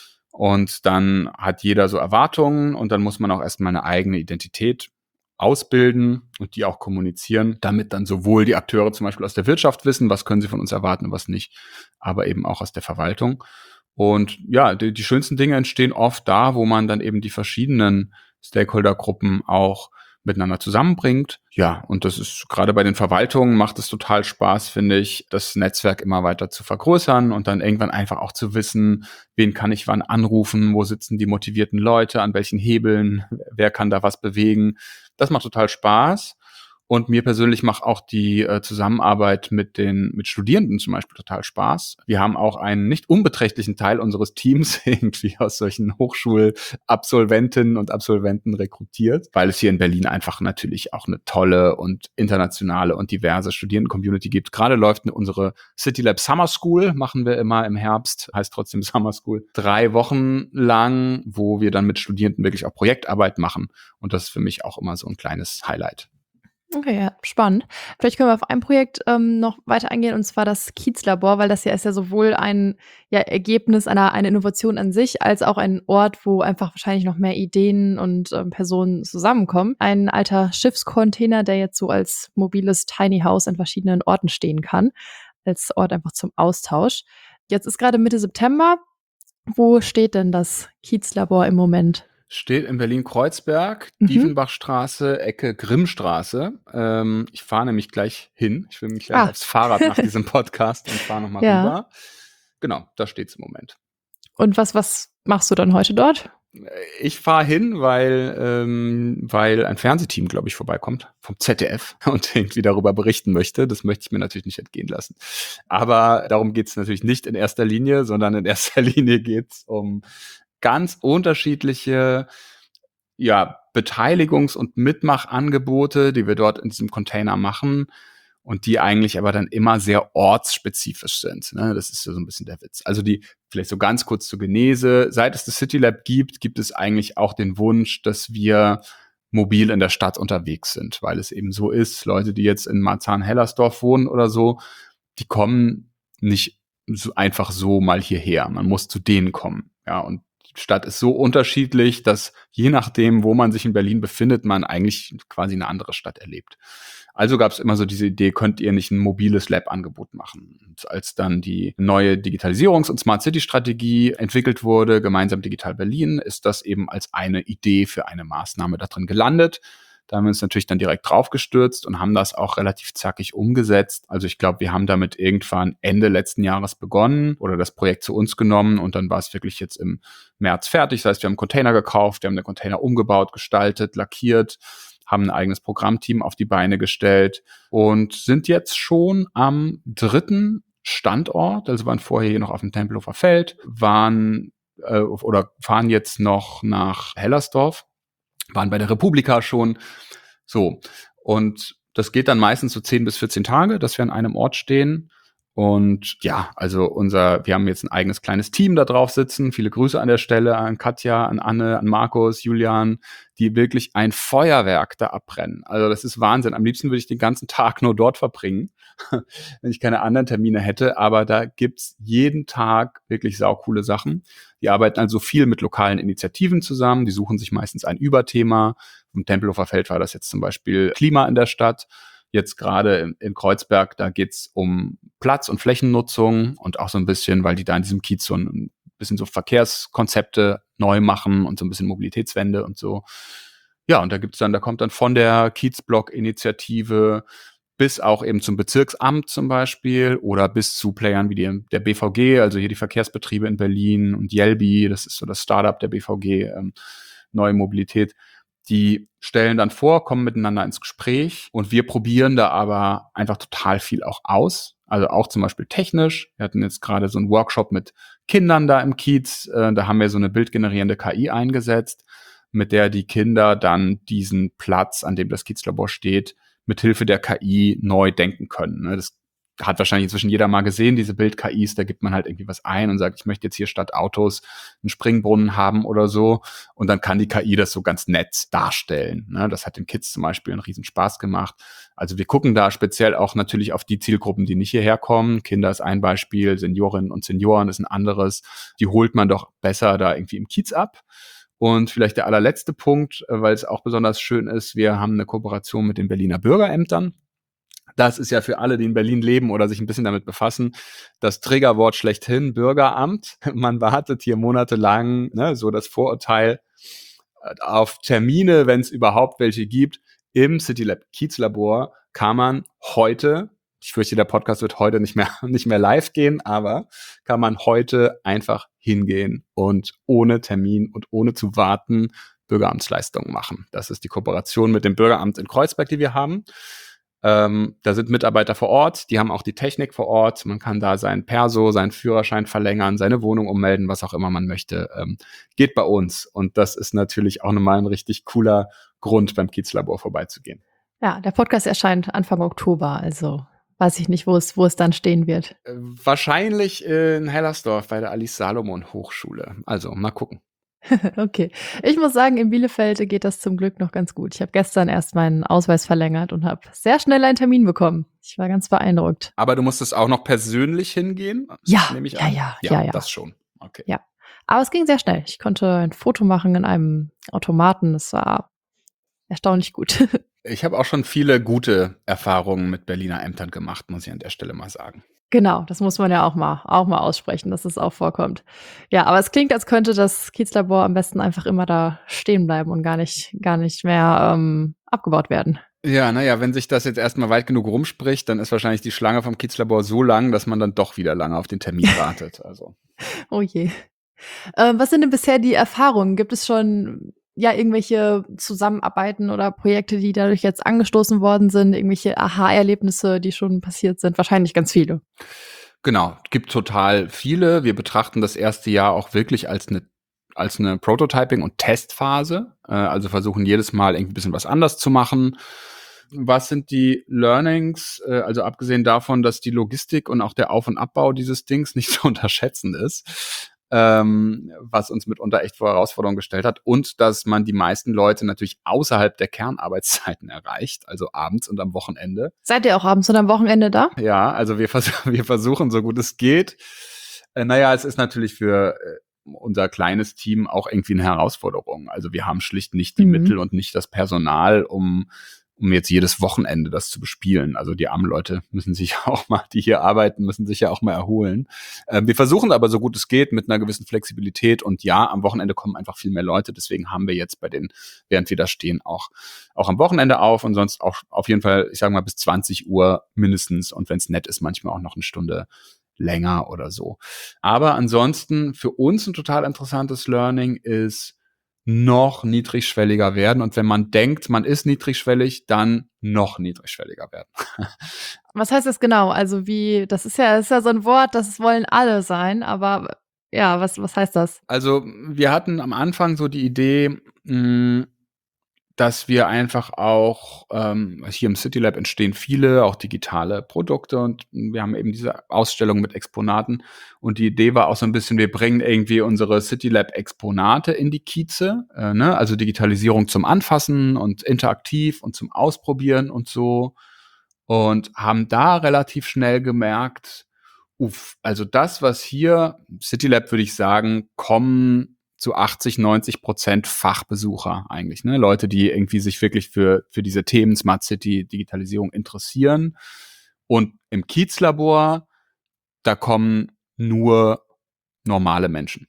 Und dann hat jeder so Erwartungen und dann muss man auch erstmal eine eigene Identität ausbilden und die auch kommunizieren, damit dann sowohl die Akteure zum Beispiel aus der Wirtschaft wissen, was können sie von uns erwarten und was nicht, aber eben auch aus der Verwaltung. Und ja, die, die schönsten Dinge entstehen oft da, wo man dann eben die verschiedenen Stakeholdergruppen auch miteinander zusammenbringt. Ja, und das ist gerade bei den Verwaltungen macht es total Spaß, finde ich, das Netzwerk immer weiter zu vergrößern und dann irgendwann einfach auch zu wissen, wen kann ich wann anrufen, wo sitzen die motivierten Leute, an welchen Hebeln, wer kann da was bewegen. Das macht total Spaß. Und mir persönlich macht auch die äh, Zusammenarbeit mit den mit Studierenden zum Beispiel total Spaß. Wir haben auch einen nicht unbeträchtlichen Teil unseres Teams irgendwie aus solchen Hochschulabsolventinnen und Absolventen rekrutiert, weil es hier in Berlin einfach natürlich auch eine tolle und internationale und diverse Studierenden-Community gibt. Gerade läuft unsere CityLab Summer School, machen wir immer im Herbst, heißt trotzdem Summer School, drei Wochen lang, wo wir dann mit Studierenden wirklich auch Projektarbeit machen. Und das ist für mich auch immer so ein kleines Highlight. Okay, ja, spannend. Vielleicht können wir auf ein Projekt ähm, noch weiter eingehen, und zwar das Kiezlabor, weil das ja ist ja sowohl ein ja, Ergebnis einer, einer Innovation an sich, als auch ein Ort, wo einfach wahrscheinlich noch mehr Ideen und ähm, Personen zusammenkommen. Ein alter Schiffscontainer, der jetzt so als mobiles Tiny House an verschiedenen Orten stehen kann, als Ort einfach zum Austausch. Jetzt ist gerade Mitte September. Wo steht denn das Kiezlabor im Moment? Steht in Berlin-Kreuzberg, Mhm. Diefenbachstraße, Ecke Grimmstraße. Ähm, ich fahre nämlich gleich hin. Ich will mich gleich Ah. aufs Fahrrad nach diesem Podcast und fahre nochmal Ja. rüber. Genau, da steht's im Moment. Und was, was machst du dann heute dort? Ich fahre hin, weil, ähm, weil ein Fernsehteam, glaube ich, vorbeikommt vom Z D F und irgendwie darüber berichten möchte. Das möchte ich mir natürlich nicht entgehen lassen. Aber darum geht es natürlich nicht in erster Linie, sondern in erster Linie geht es um ganz unterschiedliche ja, Beteiligungs- und Mitmachangebote, die wir dort in diesem Container machen und die eigentlich aber dann immer sehr ortsspezifisch sind. Ne? Das ist so ein bisschen der Witz. Also die, vielleicht so ganz kurz zur Genese, seit es das City Lab gibt, gibt es eigentlich auch den Wunsch, dass wir mobil in der Stadt unterwegs sind, weil es eben so ist, Leute, die jetzt in Marzahn-Hellersdorf wohnen oder so, die kommen nicht so einfach so mal hierher. Man muss zu denen kommen. Ja, und die Stadt ist so unterschiedlich, dass je nachdem, wo man sich in Berlin befindet, man eigentlich quasi eine andere Stadt erlebt. Also gab es immer so diese Idee, könnt ihr nicht ein mobiles Lab-Angebot machen? Und als dann die neue Digitalisierungs- und Smart City-Strategie entwickelt wurde, gemeinsam Digital Berlin, ist das eben als eine Idee für eine Maßnahme da drin gelandet. Da haben wir uns natürlich dann direkt draufgestürzt und haben das auch relativ zackig umgesetzt. Also ich glaube, wir haben damit irgendwann Ende letzten Jahres begonnen oder das Projekt zu uns genommen und dann war es wirklich jetzt im März fertig. Das heißt, wir haben einen Container gekauft, wir haben den Container umgebaut, gestaltet, lackiert, haben ein eigenes Programmteam auf die Beine gestellt und sind jetzt schon am dritten Standort, also waren vorher hier noch auf dem Tempelhofer Feld, waren äh, oder fahren jetzt noch nach Hellersdorf, waren bei der Republika schon. So, und das geht dann meistens so zehn bis vierzehn Tage, dass wir an einem Ort stehen. Und ja, also unser, wir haben jetzt ein eigenes kleines Team da drauf sitzen. Viele Grüße an der Stelle an Katja, an Anne, an Markus, Julian, die wirklich ein Feuerwerk da abbrennen. Also das ist Wahnsinn. Am liebsten würde ich den ganzen Tag nur dort verbringen, wenn ich keine anderen Termine hätte. Aber da gibt's jeden Tag wirklich saucoole Sachen. Die arbeiten also viel mit lokalen Initiativen zusammen. Die suchen sich meistens ein Überthema. Im Tempelhofer Feld war das jetzt zum Beispiel Klima in der Stadt. Jetzt gerade in, in Kreuzberg, da geht's um Platz- und Flächennutzung und auch so ein bisschen, weil die da in diesem Kiez so ein bisschen so Verkehrskonzepte neu machen und so ein bisschen Mobilitätswende und so. Ja, und da gibt's dann, da kommt dann von der Kiezblock-Initiative bis auch eben zum Bezirksamt zum Beispiel oder bis zu Playern wie die, der B V G, also hier die Verkehrsbetriebe in Berlin und Jelbi, das ist so das Startup der B V G, ähm, Neue Mobilität. Die stellen dann vor, kommen miteinander ins Gespräch und wir probieren da aber einfach total viel auch aus. Also auch zum Beispiel technisch. Wir hatten jetzt gerade so einen Workshop mit Kindern da im Kiez. Äh, da haben wir so eine bildgenerierende K I eingesetzt, mit der die Kinder dann diesen Platz, an dem das Kiezlabor steht, mithilfe der K I neu denken können. Ne? Das hat wahrscheinlich inzwischen jeder mal gesehen, diese Bild-K Is, da gibt man halt irgendwie was ein und sagt, ich möchte jetzt hier statt Autos einen Springbrunnen haben oder so. Und dann kann die K I das so ganz nett darstellen. Ne? Das hat den Kids zum Beispiel einen riesen Spaß gemacht. Also wir gucken da speziell auch natürlich auf die Zielgruppen, die nicht hierher kommen. Kinder ist ein Beispiel, Seniorinnen und Senioren ist ein anderes. Die holt man doch besser da irgendwie im Kiez ab. Und vielleicht der allerletzte Punkt, weil es auch besonders schön ist, wir haben eine Kooperation mit den Berliner Bürgerämtern. Das ist ja für alle, die in Berlin leben oder sich ein bisschen damit befassen, das Trägerwort schlechthin, Bürgeramt. Man wartet hier monatelang, ne, so das Vorurteil auf Termine, wenn es überhaupt welche gibt. Im City Lab Kiezlabor kann man heute, ich fürchte, der Podcast wird heute nicht mehr, nicht mehr live gehen, aber kann man heute einfach hingehen und ohne Termin und ohne zu warten Bürgeramtsleistungen machen. Das ist die Kooperation mit dem Bürgeramt in Kreuzberg, die wir haben. Ähm, da sind Mitarbeiter vor Ort, die haben auch die Technik vor Ort. Man kann da sein Perso, seinen Führerschein verlängern, seine Wohnung ummelden, was auch immer man möchte. Ähm, geht bei uns. Und das ist natürlich auch nochmal ein richtig cooler Grund, beim Kiezlabor vorbeizugehen. Ja, der Podcast erscheint Anfang Oktober, also weiß ich nicht, wo es, wo es dann stehen wird. Äh, wahrscheinlich in Hellersdorf bei der Alice Salomon Hochschule. Also mal gucken. Okay. Ich muss sagen, in Bielefeld geht das zum Glück noch ganz gut. Ich habe gestern erst meinen Ausweis verlängert und habe sehr schnell einen Termin bekommen. Ich war ganz beeindruckt. Aber du musstest auch noch persönlich hingehen? Ja, nehme ich ja, an. ja, ja, ja, ja. Das schon. Okay. Ja. Aber es ging sehr schnell. Ich konnte ein Foto machen in einem Automaten. Es war erstaunlich gut. Ich habe auch schon viele gute Erfahrungen mit Berliner Ämtern gemacht, muss ich an der Stelle mal sagen. Genau, das muss man ja auch mal, auch mal aussprechen, dass es auch vorkommt. Ja, aber es klingt, als könnte das Kiezlabor am besten einfach immer da stehen bleiben und gar nicht, gar nicht mehr ähm, abgebaut werden. Ja, naja, wenn sich das jetzt erstmal weit genug rumspricht, dann ist wahrscheinlich die Schlange vom Kiezlabor so lang, dass man dann doch wieder lange auf den Termin wartet. Also. Oh je. Ähm, was sind denn bisher die Erfahrungen? Gibt es schon ja irgendwelche Zusammenarbeiten oder Projekte, die dadurch jetzt angestoßen worden sind? Irgendwelche Aha-Erlebnisse, die schon passiert sind? Wahrscheinlich ganz viele. Genau, gibt total viele. Wir betrachten das erste Jahr auch wirklich als eine als eine Prototyping- und Testphase. Äh, also versuchen jedes Mal irgendwie ein bisschen was anders zu machen. Was sind die Learnings? Äh, also abgesehen davon, dass die Logistik und auch der Auf- und Abbau dieses Dings nicht zu unterschätzen ist, ähm, was uns mitunter echt vor Herausforderungen gestellt hat, und dass man die meisten Leute natürlich außerhalb der Kernarbeitszeiten erreicht, also abends und am Wochenende. Seid ihr auch abends und am Wochenende da? Ja, also wir, vers wir versuchen, so gut es geht. Äh, naja, es ist natürlich für äh, unser kleines Team auch irgendwie eine Herausforderung. Also wir haben schlicht nicht die Mhm. Mittel und nicht das Personal, um um jetzt jedes Wochenende das zu bespielen. Also die armen Leute müssen sich auch mal, die hier arbeiten, müssen sich ja auch mal erholen. Ähm, wir versuchen aber, so gut es geht, mit einer gewissen Flexibilität. Und ja, am Wochenende kommen einfach viel mehr Leute. Deswegen haben wir jetzt bei den, während wir da stehen, auch, auch am Wochenende auf und sonst auch auf jeden Fall, ich sage mal, bis zwanzig Uhr mindestens. Und wenn es nett ist, manchmal auch noch eine Stunde länger oder so. Aber ansonsten für uns ein total interessantes Learning ist, noch niedrigschwelliger werden. Und wenn man denkt, man ist niedrigschwellig, dann noch niedrigschwelliger werden. Was heißt das genau? Also wie, das ist ja, das ist ja so ein Wort, das wollen alle sein, aber ja, was, was heißt das? Also wir hatten am Anfang so die Idee, mh, dass wir einfach auch, ähm, hier im City Lab entstehen viele, auch digitale Produkte, und wir haben eben diese Ausstellung mit Exponaten, und die Idee war auch so ein bisschen, wir bringen irgendwie unsere City Lab Exponate in die Kieze, äh, ne? Also Digitalisierung zum Anfassen und interaktiv und zum Ausprobieren und so, und haben da relativ schnell gemerkt, uff, also das, was hier, City Lab würde ich sagen, kommen zu achtzig, neunzig Prozent Fachbesucher eigentlich, ne? Leute, die irgendwie sich wirklich für, für diese Themen Smart City, Digitalisierung interessieren. Und im Kiezlabor, da kommen nur normale Menschen.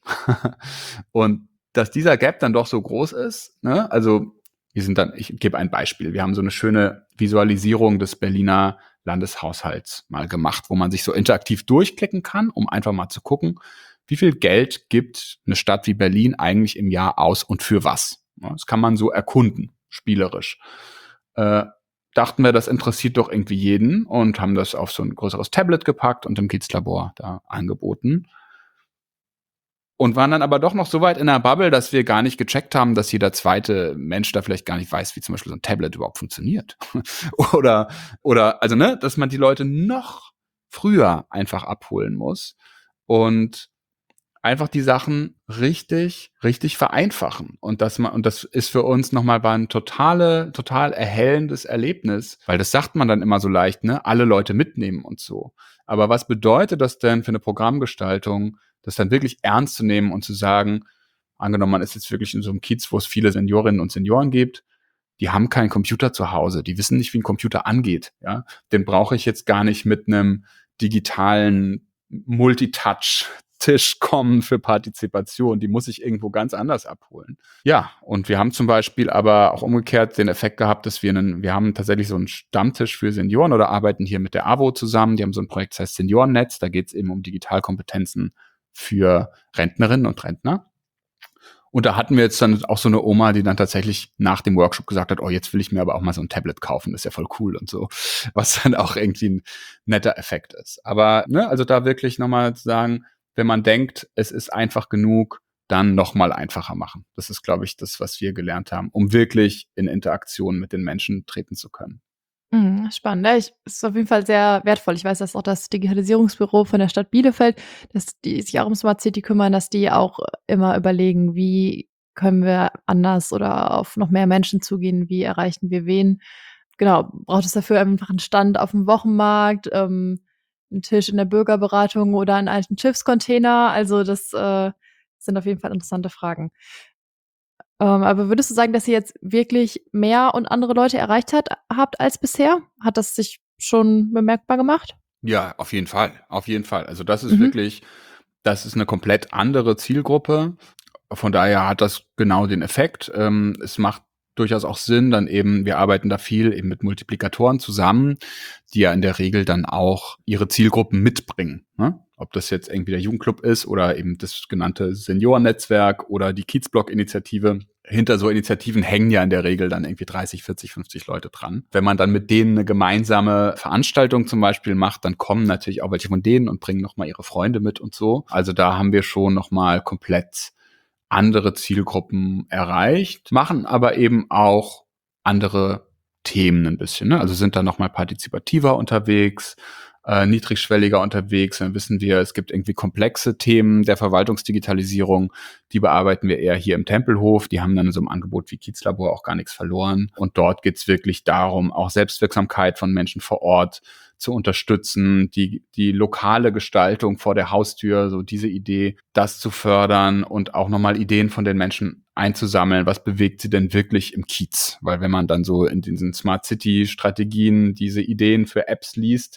Und dass dieser Gap dann doch so groß ist, ne? Also wir sind dann, ich gebe ein Beispiel. Wir haben so eine schöne Visualisierung des Berliner Landeshaushalts mal gemacht, wo man sich so interaktiv durchklicken kann, um einfach mal zu gucken, wie viel Geld gibt eine Stadt wie Berlin eigentlich im Jahr aus und für was? Ja, das kann man so erkunden, spielerisch. Äh, dachten wir, das interessiert doch irgendwie jeden, und haben das auf so ein größeres Tablet gepackt und im Kiezlabor da angeboten. Und waren dann aber doch noch so weit in der Bubble, dass wir gar nicht gecheckt haben, dass jeder zweite Mensch da vielleicht gar nicht weiß, wie zum Beispiel so ein Tablet überhaupt funktioniert. oder, oder, also, ne, dass man die Leute noch früher einfach abholen muss und einfach die Sachen richtig, richtig vereinfachen. Und das, man, und das ist für uns nochmal war ein totale, total erhellendes Erlebnis, weil das sagt man dann immer so leicht, ne, alle Leute mitnehmen und so. Aber was bedeutet das denn für eine Programmgestaltung, das dann wirklich ernst zu nehmen und zu sagen, angenommen, man ist jetzt wirklich in so einem Kiez, wo es viele Seniorinnen und Senioren gibt, die haben keinen Computer zu Hause, die wissen nicht, wie ein Computer angeht, ja. Den brauche ich jetzt gar nicht mit einem digitalen Multitouch-Tisch kommen für Partizipation. Die muss ich irgendwo ganz anders abholen. Ja, und wir haben zum Beispiel aber auch umgekehrt den Effekt gehabt, dass wir einen, wir haben tatsächlich so einen Stammtisch für Senioren oder arbeiten hier mit der A W O zusammen. Die haben so ein Projekt, das heißt Seniorennetz. Da geht es eben um Digitalkompetenzen für Rentnerinnen und Rentner. Und da hatten wir jetzt dann auch so eine Oma, die dann tatsächlich nach dem Workshop gesagt hat, oh, jetzt will ich mir aber auch mal so ein Tablet kaufen, das ist ja voll cool und so, was dann auch irgendwie ein netter Effekt ist. Aber, ne, also da wirklich nochmal zu sagen, wenn man denkt, es ist einfach genug, dann nochmal einfacher machen. Das ist, glaube ich, das, was wir gelernt haben, um wirklich in Interaktion mit den Menschen treten zu können. Mhm, spannend. Ja, ich ist auf jeden Fall sehr wertvoll. Ich weiß, dass auch das Digitalisierungsbüro von der Stadt Bielefeld, dass die sich auch um Smart City kümmern, dass die auch immer überlegen, wie können wir anders oder auf noch mehr Menschen zugehen, wie erreichen wir wen. Genau, braucht es dafür einfach einen Stand auf dem Wochenmarkt, ähm, einen Tisch in der Bürgerberatung oder einen alten Schiffscontainer? Also das äh, sind auf jeden Fall interessante Fragen. Ähm, aber würdest du sagen, dass ihr jetzt wirklich mehr und andere Leute erreicht hat, habt als bisher? Hat das sich schon bemerkbar gemacht? Ja, auf jeden Fall, auf jeden Fall. Also das ist Mhm. wirklich, das ist eine komplett andere Zielgruppe. Von daher hat das genau den Effekt. Ähm, es macht durchaus auch Sinn. Dann eben, wir arbeiten da viel eben mit Multiplikatoren zusammen, die ja in der Regel dann auch ihre Zielgruppen mitbringen, ne? Ob das jetzt irgendwie der Jugendclub ist oder eben das genannte Seniorennetzwerk oder die Kiezblock-Initiative. Hinter so Initiativen hängen ja in der Regel dann irgendwie dreißig, vierzig, fünfzig Leute dran. Wenn man dann mit denen eine gemeinsame Veranstaltung zum Beispiel macht, dann kommen natürlich auch welche von denen und bringen nochmal ihre Freunde mit und so. Also da haben wir schon nochmal komplett andere Zielgruppen erreicht, machen aber eben auch andere Themen ein bisschen, ne? Also sind da nochmal partizipativer unterwegs, äh, niedrigschwelliger unterwegs. Dann wissen wir, es gibt irgendwie komplexe Themen der Verwaltungsdigitalisierung, die bearbeiten wir eher hier im Tempelhof. Die haben dann in so einem Angebot wie Kiezlabor auch gar nichts verloren. Und dort geht's wirklich darum, auch Selbstwirksamkeit von Menschen vor Ort zu unterstützen, die die lokale Gestaltung vor der Haustür, so diese Idee, das zu fördern und auch nochmal Ideen von den Menschen einzusammeln, was bewegt sie denn wirklich im Kiez? Weil wenn man dann so in diesen Smart City Strategien diese Ideen für Apps liest,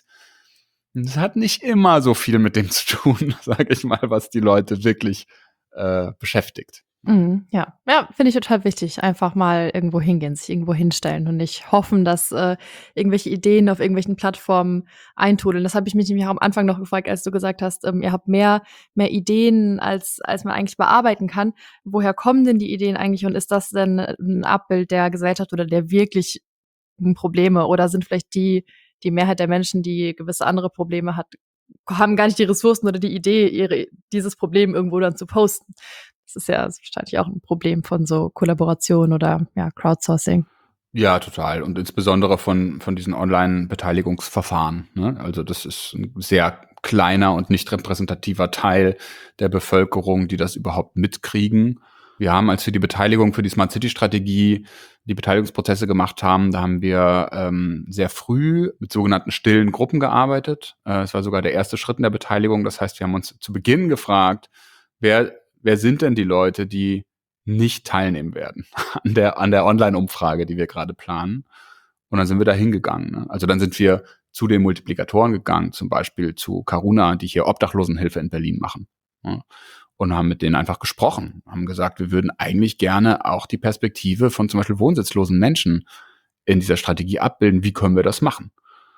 das hat nicht immer so viel mit dem zu tun, sage ich mal, was die Leute wirklich äh, beschäftigt. Mhm, ja, ja, finde ich total wichtig. Einfach mal irgendwo hingehen, sich irgendwo hinstellen und nicht hoffen, dass äh, irgendwelche Ideen auf irgendwelchen Plattformen eintrudeln. Das habe ich mich nämlich auch am Anfang noch gefragt, als du gesagt hast, ähm, ihr habt mehr mehr Ideen, als als man eigentlich bearbeiten kann. Woher kommen denn die Ideen eigentlich und ist das denn ein Abbild der Gesellschaft oder der wirklichen Probleme oder sind vielleicht die die Mehrheit der Menschen, die gewisse andere Probleme hat, haben gar nicht die Ressourcen oder die Idee, ihre dieses Problem irgendwo dann zu posten? Das ist ja wahrscheinlich auch ein Problem von so Kollaboration oder ja, Crowdsourcing. Ja, total. Und insbesondere von von diesen Online-Beteiligungsverfahren, ne? Also das ist ein sehr kleiner und nicht repräsentativer Teil der Bevölkerung, die das überhaupt mitkriegen. Wir haben, als wir die Beteiligung für die Smart City Strategie, die Beteiligungsprozesse gemacht haben, da haben wir ähm, sehr früh mit sogenannten stillen Gruppen gearbeitet. Äh, es war sogar der erste Schritt in der Beteiligung. Das heißt, wir haben uns zu Beginn gefragt, wer wer sind denn die Leute, die nicht teilnehmen werden an der an der Online-Umfrage, die wir gerade planen? Und dann sind wir da hingegangen, ne? Also dann sind wir zu den Multiplikatoren gegangen, zum Beispiel zu Caruna, die hier Obdachlosenhilfe in Berlin machen, ne? Und haben mit denen einfach gesprochen, haben gesagt, wir würden eigentlich gerne auch die Perspektive von zum Beispiel wohnsitzlosen Menschen in dieser Strategie abbilden. Wie können wir das machen?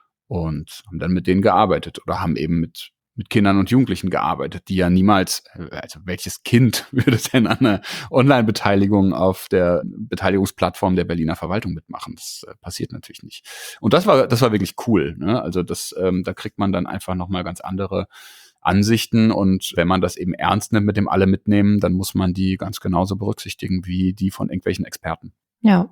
Und haben dann mit denen gearbeitet oder haben eben mit mit Kindern und Jugendlichen gearbeitet, die ja niemals, also welches Kind würde denn an einer Online-Beteiligung auf der Beteiligungsplattform der Berliner Verwaltung mitmachen? Das äh, passiert natürlich nicht. Und das war das war wirklich cool, ne? Also das, ähm, da kriegt man dann einfach nochmal ganz andere Ansichten und wenn man das eben ernst nimmt mit dem alle mitnehmen, dann muss man die ganz genauso berücksichtigen wie die von irgendwelchen Experten. Ja.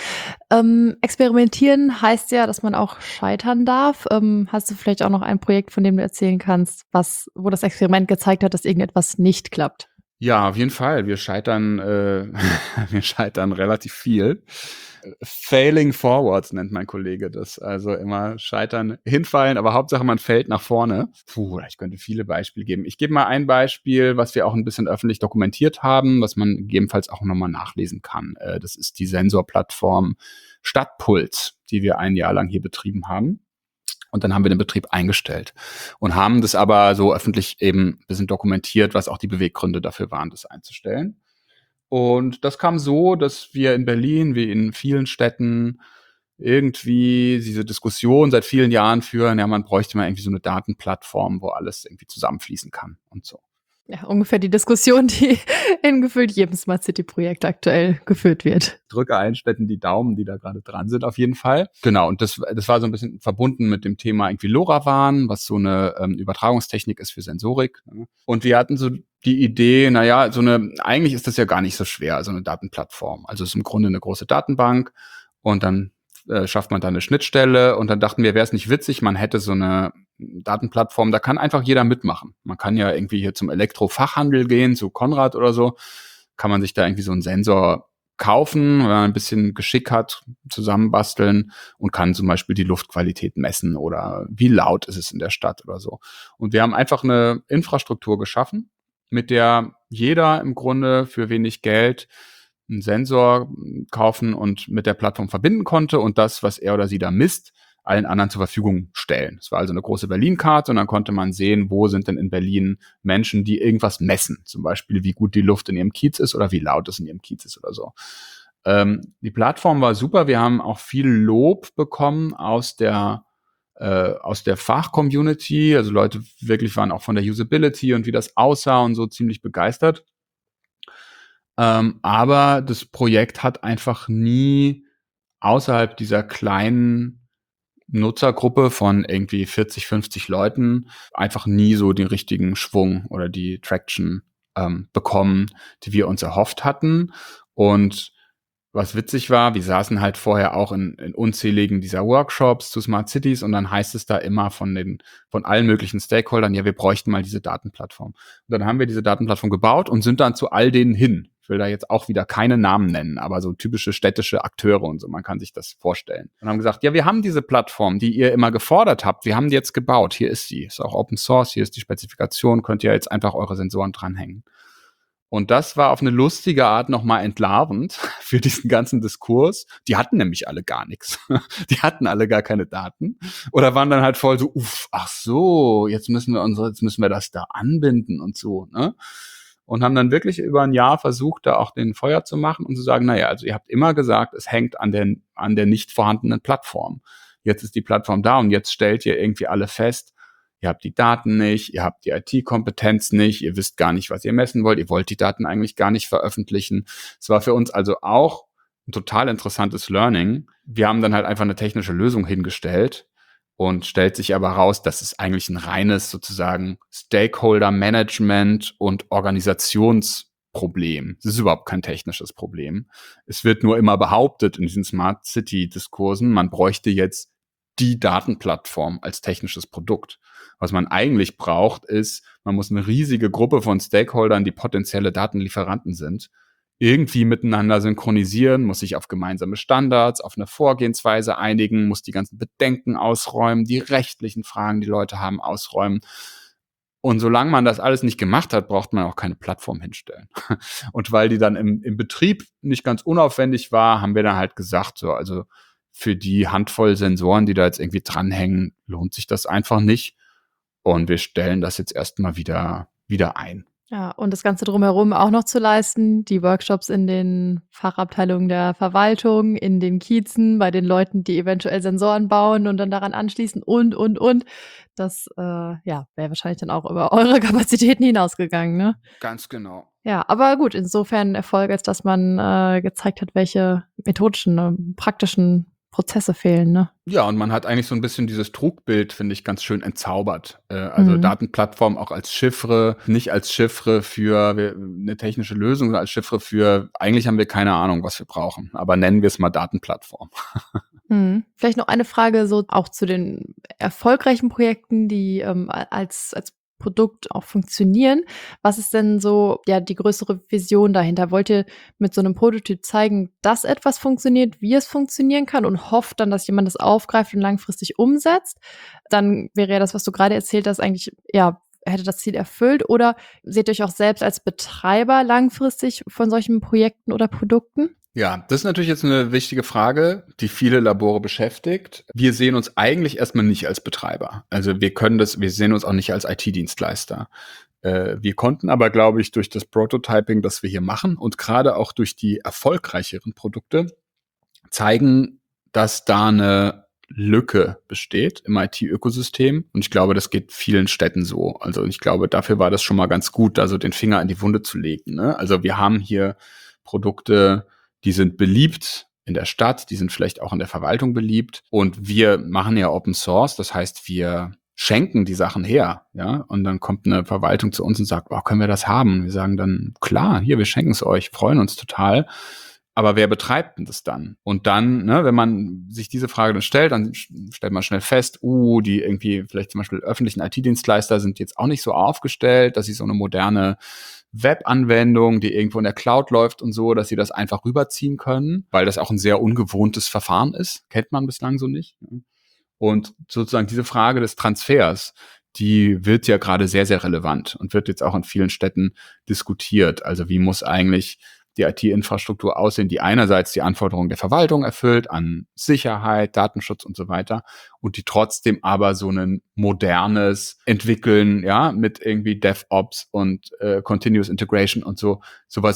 Ähm, experimentieren heißt ja, dass man auch scheitern darf. Ähm, hast du vielleicht auch noch ein Projekt, von dem du erzählen kannst, was, wo das Experiment gezeigt hat, dass irgendetwas nicht klappt? Ja, auf jeden Fall. Wir scheitern, äh, wir scheitern relativ viel. Failing forwards nennt mein Kollege das. Also immer scheitern, hinfallen, aber Hauptsache man fällt nach vorne. Puh, ich könnte viele Beispiele geben. Ich gebe mal ein Beispiel, was wir auch ein bisschen öffentlich dokumentiert haben, was man gegebenenfalls auch nochmal nachlesen kann. Das ist die Sensorplattform Stadtpuls, die wir ein Jahr lang hier betrieben haben. Und dann haben wir den Betrieb eingestellt und haben das aber so öffentlich eben ein bisschen dokumentiert, was auch die Beweggründe dafür waren, das einzustellen. Und das kam so, dass wir in Berlin, wie in vielen Städten, irgendwie diese Diskussion seit vielen Jahren führen, ja, man bräuchte mal irgendwie so eine Datenplattform, wo alles irgendwie zusammenfließen kann und so. Ja, ungefähr die Diskussion, die in gefühlt jedem Smart City Projekt aktuell geführt wird. Drücke allen Städten die Daumen, die da gerade dran sind, auf jeden Fall. Genau, und das, das war so ein bisschen verbunden mit dem Thema irgendwie LoRaWAN, was so eine ähm, Übertragungstechnik ist für Sensorik. Und wir hatten so die Idee, naja, so eine, eigentlich ist das ja gar nicht so schwer, so eine Datenplattform. Also es ist im Grunde eine große Datenbank und dann äh, schafft man da eine Schnittstelle und dann dachten wir, wäre es nicht witzig, man hätte so eine Datenplattform, da kann einfach jeder mitmachen. Man kann ja irgendwie hier zum Elektrofachhandel gehen, zu Konrad oder so, kann man sich da irgendwie so einen Sensor kaufen, wenn man ein bisschen Geschick hat, zusammenbasteln und kann zum Beispiel die Luftqualität messen oder wie laut ist es in der Stadt oder so. Und wir haben einfach eine Infrastruktur geschaffen, mit der jeder im Grunde für wenig Geld einen Sensor kaufen und mit der Plattform verbinden konnte und das, was er oder sie da misst, allen anderen zur Verfügung stellen. Es war also eine große Berlin-Karte und dann konnte man sehen, wo sind denn in Berlin Menschen, die irgendwas messen. Zum Beispiel, wie gut die Luft in ihrem Kiez ist oder wie laut es in ihrem Kiez ist oder so. Ähm, die Plattform war super. Wir haben auch viel Lob bekommen aus der äh, aus der Fachcommunity. Also Leute wirklich waren auch von der Usability und wie das aussah und so ziemlich begeistert. Ähm, aber das Projekt hat einfach nie außerhalb dieser kleinen Nutzergruppe von irgendwie vierzig, fünfzig Leuten einfach nie so den richtigen Schwung oder die Traction ähm, bekommen, die wir uns erhofft hatten. Und was witzig war, wir saßen halt vorher auch in, in unzähligen dieser Workshops zu Smart Cities und dann heißt es da immer von den von allen möglichen Stakeholdern, ja, wir bräuchten mal diese Datenplattform. Und dann haben wir diese Datenplattform gebaut und sind dann zu all denen hin. Ich will da jetzt auch wieder keine Namen nennen, aber so typische städtische Akteure und so, man kann sich das vorstellen. Und haben gesagt, ja, wir haben diese Plattform, die ihr immer gefordert habt, wir haben die jetzt gebaut, hier ist sie, ist auch Open Source, hier ist die Spezifikation, könnt ihr jetzt einfach eure Sensoren dranhängen. Und das war auf eine lustige Art nochmal entlarvend für diesen ganzen Diskurs. Die hatten nämlich alle gar nichts. Die hatten alle gar keine Daten. Oder waren dann halt voll so, uff, ach so, jetzt müssen wir unsere, jetzt müssen wir das da anbinden und so, ne? Und haben dann wirklich über ein Jahr versucht, da auch den Feuer zu machen und zu sagen, naja, also ihr habt immer gesagt, es hängt an der, an der nicht vorhandenen Plattform. Jetzt ist die Plattform da und jetzt stellt ihr irgendwie alle fest, ihr habt die Daten nicht, ihr habt die I T-Kompetenz nicht, ihr wisst gar nicht, was ihr messen wollt, ihr wollt die Daten eigentlich gar nicht veröffentlichen. Es war für uns also auch ein total interessantes Learning. Wir haben dann halt einfach eine technische Lösung hingestellt und stellt sich aber raus, dass es eigentlich ein reines sozusagen Stakeholder-Management und Organisationsproblem. Es ist überhaupt kein technisches Problem. Es wird nur immer behauptet in diesen Smart City-Diskursen, man bräuchte jetzt die Datenplattform als technisches Produkt. Was man eigentlich braucht, ist, man muss eine riesige Gruppe von Stakeholdern, die potenzielle Datenlieferanten sind, irgendwie miteinander synchronisieren, muss sich auf gemeinsame Standards, auf eine Vorgehensweise einigen, muss die ganzen Bedenken ausräumen, die rechtlichen Fragen, die Leute haben, ausräumen. Und solange man das alles nicht gemacht hat, braucht man auch keine Plattform hinstellen. Und weil die dann im, im Betrieb nicht ganz unaufwendig war, haben wir dann halt gesagt, so, also für die Handvoll Sensoren, die da jetzt irgendwie dranhängen, lohnt sich das einfach nicht. Und wir stellen das jetzt erstmal wieder, wieder ein. Ja, und das Ganze drumherum auch noch zu leisten, die Workshops in den Fachabteilungen der Verwaltung, in den Kiezen, bei den Leuten, die eventuell Sensoren bauen und dann daran anschließen und, und, und. Das äh, ja, wäre wahrscheinlich dann auch über eure Kapazitäten hinausgegangen, ne? Ganz genau. Ja, aber gut, insofern Erfolg, als dass man äh, gezeigt hat, welche methodischen, äh, praktischen Prozesse fehlen, ne? Ja, und man hat eigentlich so ein bisschen dieses Trugbild, finde ich, ganz schön entzaubert. Äh, also Mhm. Datenplattform auch als Chiffre, nicht als Chiffre für wir- eine technische Lösung, sondern als Chiffre für, eigentlich haben wir keine Ahnung, was wir brauchen, aber nennen wir es mal Datenplattform. Mhm. Vielleicht noch eine Frage so auch zu den erfolgreichen Projekten, die ähm, a- als, als Produkt auch funktionieren. Was ist denn so, ja, die größere Vision dahinter? Wollt ihr mit so einem Prototyp zeigen, dass etwas funktioniert, wie es funktionieren kann und hofft dann, dass jemand das aufgreift und langfristig umsetzt? Dann wäre ja das, was du gerade erzählt hast, eigentlich, ja, hätte das Ziel erfüllt. Oder seht ihr euch auch selbst als Betreiber langfristig von solchen Projekten oder Produkten? Ja, das ist natürlich jetzt eine wichtige Frage, die viele Labore beschäftigt. Wir sehen uns eigentlich erstmal nicht als Betreiber. Also wir können das, wir sehen uns auch nicht als I T-Dienstleister. Äh, wir konnten aber, glaube ich, durch das Prototyping, das wir hier machen und gerade auch durch die erfolgreicheren Produkte zeigen, dass da eine Lücke besteht im I T-Ökosystem. Und ich glaube, das geht vielen Städten so. Also ich glaube, dafür war das schon mal ganz gut, da so den Finger in die Wunde zu legen, ne? Also wir haben hier Produkte, die sind beliebt in der Stadt, die sind vielleicht auch in der Verwaltung beliebt. Und wir machen ja Open Source, das heißt, wir schenken die Sachen her, ja. Und dann kommt eine Verwaltung zu uns und sagt, oh, können wir das haben? Wir sagen dann, klar, hier, wir schenken es euch, freuen uns total. Aber wer betreibt denn das dann? Und dann, ne, wenn man sich diese Frage dann stellt, dann stellt man schnell fest, uh, die irgendwie vielleicht zum Beispiel öffentlichen I T-Dienstleister sind jetzt auch nicht so aufgestellt, dass sie so eine moderne Web-Anwendung, die irgendwo in der Cloud läuft und so, dass sie das einfach rüberziehen können, weil das auch ein sehr ungewohntes Verfahren ist. Kennt man bislang so nicht. Und sozusagen diese Frage des Transfers, die wird ja gerade sehr, sehr relevant und wird jetzt auch in vielen Städten diskutiert. Also wie muss eigentlich die I T-Infrastruktur aussehen, die einerseits die Anforderungen der Verwaltung erfüllt an Sicherheit, Datenschutz und so weiter und die trotzdem aber so ein modernes Entwickeln, ja, mit irgendwie DevOps und äh, Continuous Integration und so, sowas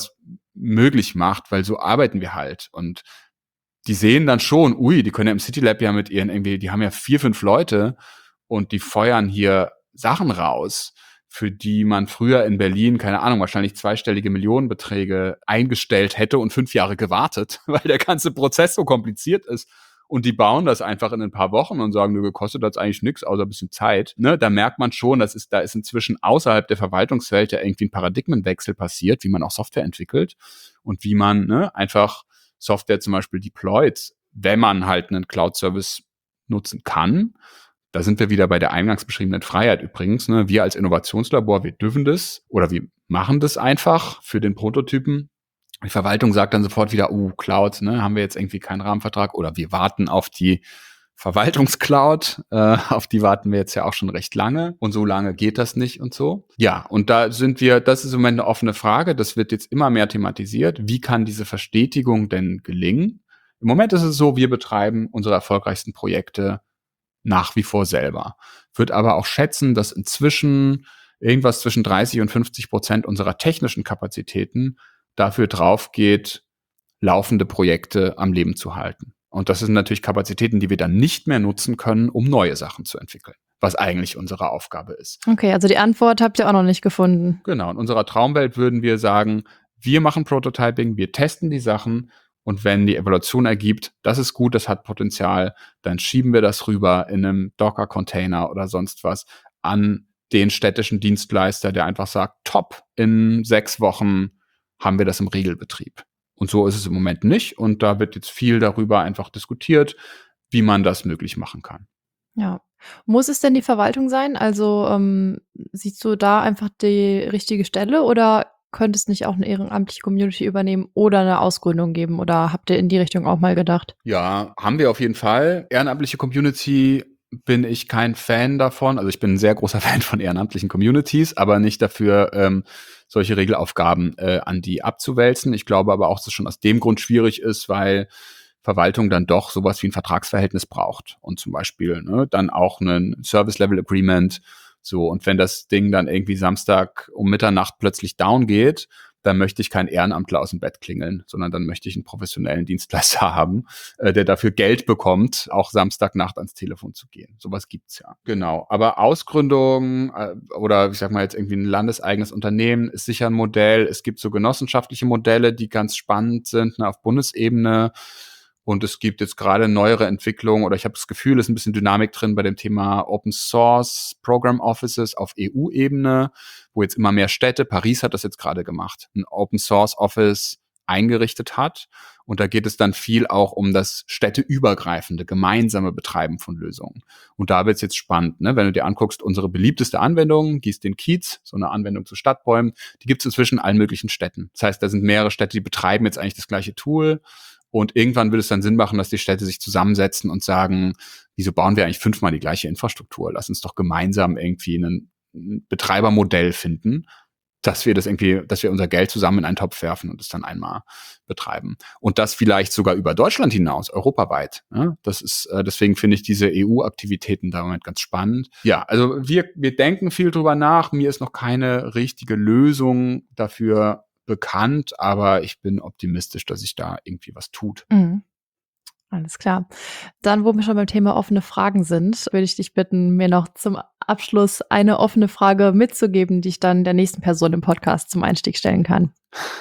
möglich macht, weil so arbeiten wir halt. Und die sehen dann schon, ui, die können ja im City Lab ja mit ihren irgendwie, die haben ja vier, fünf Leute und die feuern hier Sachen raus, für die man früher in Berlin, keine Ahnung, wahrscheinlich zweistellige Millionenbeträge eingestellt hätte und fünf Jahre gewartet, weil der ganze Prozess so kompliziert ist. Und die bauen das einfach in ein paar Wochen und sagen, nö, kostet das eigentlich nichts, außer ein bisschen Zeit. Ne, da merkt man schon, das ist, da ist inzwischen außerhalb der Verwaltungswelt ja irgendwie ein Paradigmenwechsel passiert, wie man auch Software entwickelt und wie man ne, einfach Software zum Beispiel deployt, wenn man halt einen Cloud-Service nutzen kann. Da sind wir wieder bei der eingangs beschriebenen Freiheit übrigens. Ne? Wir als Innovationslabor, wir dürfen das oder wir machen das einfach für den Prototypen. Die Verwaltung sagt dann sofort wieder, oh, Cloud, ne, haben wir jetzt irgendwie keinen Rahmenvertrag oder wir warten auf die Verwaltungscloud, äh, auf die warten wir jetzt ja auch schon recht lange und so lange geht das nicht und so. Ja, und da sind wir, das ist im Moment eine offene Frage, das wird jetzt immer mehr thematisiert. Wie kann diese Verstetigung denn gelingen? Im Moment ist es so, wir betreiben unsere erfolgreichsten Projekte nach wie vor selber. Wird aber auch schätzen, dass inzwischen irgendwas zwischen dreißig und fünfzig Prozent unserer technischen Kapazitäten dafür drauf geht, laufende Projekte am Leben zu halten. Und das sind natürlich Kapazitäten, die wir dann nicht mehr nutzen können, um neue Sachen zu entwickeln, was eigentlich unsere Aufgabe ist. Okay, also die Antwort habt ihr auch noch nicht gefunden. Genau, in unserer Traumwelt würden wir sagen, wir machen Prototyping, wir testen die Sachen und wenn die Evaluation ergibt, das ist gut, das hat Potenzial, dann schieben wir das rüber in einem Docker-Container oder sonst was an den städtischen Dienstleister, der einfach sagt, top, in sechs Wochen haben wir das im Regelbetrieb. Und so ist es im Moment nicht. Und da wird jetzt viel darüber einfach diskutiert, wie man das möglich machen kann. Ja. Muss es denn die Verwaltung sein? Also ähm, siehst du da einfach die richtige Stelle oder könnte es nicht auch eine ehrenamtliche Community übernehmen oder eine Ausgründung geben? Oder habt ihr in die Richtung auch mal gedacht? Ja, haben wir auf jeden Fall. Ehrenamtliche Community bin ich kein Fan davon. Also ich bin ein sehr großer Fan von ehrenamtlichen Communities, aber nicht dafür, ähm, solche Regelaufgaben äh, an die abzuwälzen. Ich glaube aber auch, dass es schon aus dem Grund schwierig ist, weil Verwaltung dann doch sowas wie ein Vertragsverhältnis braucht und zum Beispiel ne, dann auch ein Service-Level-Agreement. So, und wenn das Ding dann irgendwie Samstag um Mitternacht plötzlich down geht, dann möchte ich keinen Ehrenamtler aus dem Bett klingeln, sondern dann möchte ich einen professionellen Dienstleister haben, äh, der dafür Geld bekommt, auch Samstagnacht ans Telefon zu gehen. Sowas gibt's ja. Genau. Aber Ausgründung äh, oder ich sag mal jetzt irgendwie ein landeseigenes Unternehmen ist sicher ein Modell. Es gibt so genossenschaftliche Modelle, die ganz spannend sind, ne, auf Bundesebene. Und es gibt jetzt gerade neuere Entwicklungen oder ich habe das Gefühl, es ist ein bisschen Dynamik drin bei dem Thema Open Source Program Offices auf E U-Ebene, wo jetzt immer mehr Städte, Paris hat das jetzt gerade gemacht, ein Open Source Office eingerichtet hat. Und da geht es dann viel auch um das städteübergreifende, gemeinsame Betreiben von Lösungen. Und da wird es jetzt spannend, ne? Wenn du dir anguckst, unsere beliebteste Anwendung, Gieß den Kiez, so eine Anwendung zu Stadtbäumen, die gibt es inzwischen in allen möglichen Städten. Das heißt, da sind mehrere Städte, die betreiben jetzt eigentlich das gleiche Tool. Und irgendwann würde es dann Sinn machen, dass die Städte sich zusammensetzen und sagen, wieso bauen wir eigentlich fünfmal die gleiche Infrastruktur? Lass uns doch gemeinsam irgendwie ein Betreibermodell finden, dass wir das irgendwie, dass wir unser Geld zusammen in einen Topf werfen und es dann einmal betreiben. Und das vielleicht sogar über Deutschland hinaus, europaweit. Ja, das ist, äh, deswegen finde ich diese E U-Aktivitäten da im Moment ganz spannend. Ja, also wir, wir denken viel drüber nach. Mir ist noch keine richtige Lösung dafür bekannt, aber ich bin optimistisch, dass sich da irgendwie was tut. Mhm. Alles klar. Dann, wo wir schon beim Thema offene Fragen sind, würde ich dich bitten, mir noch zum Abschluss eine offene Frage mitzugeben, die ich dann der nächsten Person im Podcast zum Einstieg stellen kann.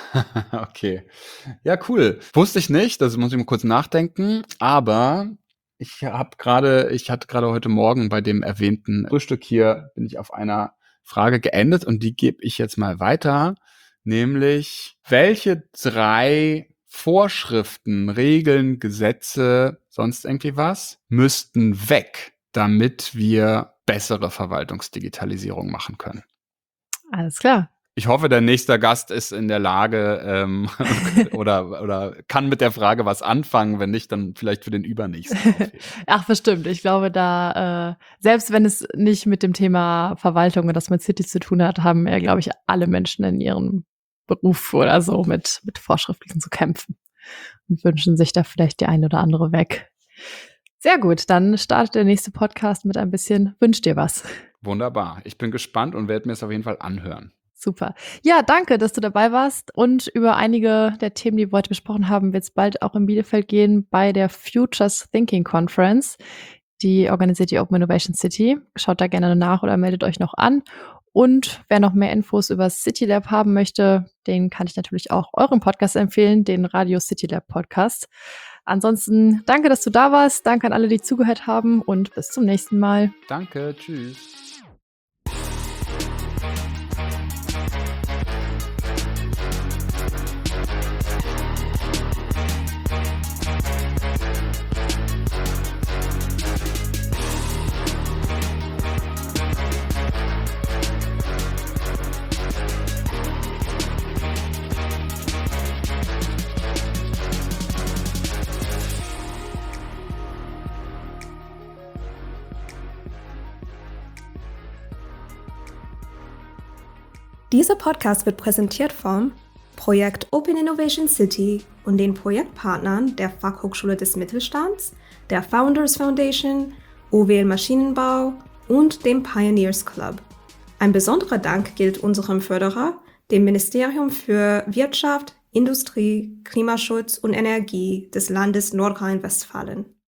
Okay. Ja, cool. Wusste ich nicht, das muss ich mal kurz nachdenken, aber ich habe gerade, ich hatte gerade heute Morgen bei dem erwähnten Frühstück hier, bin ich auf einer Frage geendet und die gebe ich jetzt mal weiter. Nämlich, welche drei Vorschriften, Regeln, Gesetze, sonst irgendwie was, müssten weg, damit wir bessere Verwaltungsdigitalisierung machen können? Alles klar. Ich hoffe, der nächste Gast ist in der Lage ähm, oder, oder kann mit der Frage was anfangen. Wenn nicht, dann vielleicht für den übernächsten aufheben. Ach, bestimmt. Ich glaube, da, äh, selbst wenn es nicht mit dem Thema Verwaltung und das mit City zu tun hat, haben ja, glaube ich, alle Menschen in ihrem Beruf oder so mit, mit Vorschriften zu kämpfen und wünschen sich da vielleicht die eine oder andere weg. Sehr gut, dann startet der nächste Podcast mit ein bisschen Wünsch dir was. Wunderbar. Ich bin gespannt und werde mir es auf jeden Fall anhören. Super. Ja, danke, dass du dabei warst. Und über einige der Themen, die wir heute besprochen haben, wird es bald auch in Bielefeld gehen bei der Futures Thinking Conference. Die organisiert die Open Innovation City. Schaut da gerne nach oder meldet euch noch an. Und wer noch mehr Infos über City Lab haben möchte, den kann ich natürlich auch euren Podcast empfehlen, den Radio City Lab Podcast. Ansonsten danke, dass du da warst. Danke an alle, die zugehört haben und bis zum nächsten Mal. Danke, tschüss. Dieser Podcast wird präsentiert vom Projekt Open Innovation City und den Projektpartnern der Fachhochschule des Mittelstands, der Founders Foundation, O W L Maschinenbau und dem Pioneers Club. Ein besonderer Dank gilt unserem Förderer, dem Ministerium für Wirtschaft, Industrie, Klimaschutz und Energie des Landes Nordrhein-Westfalen.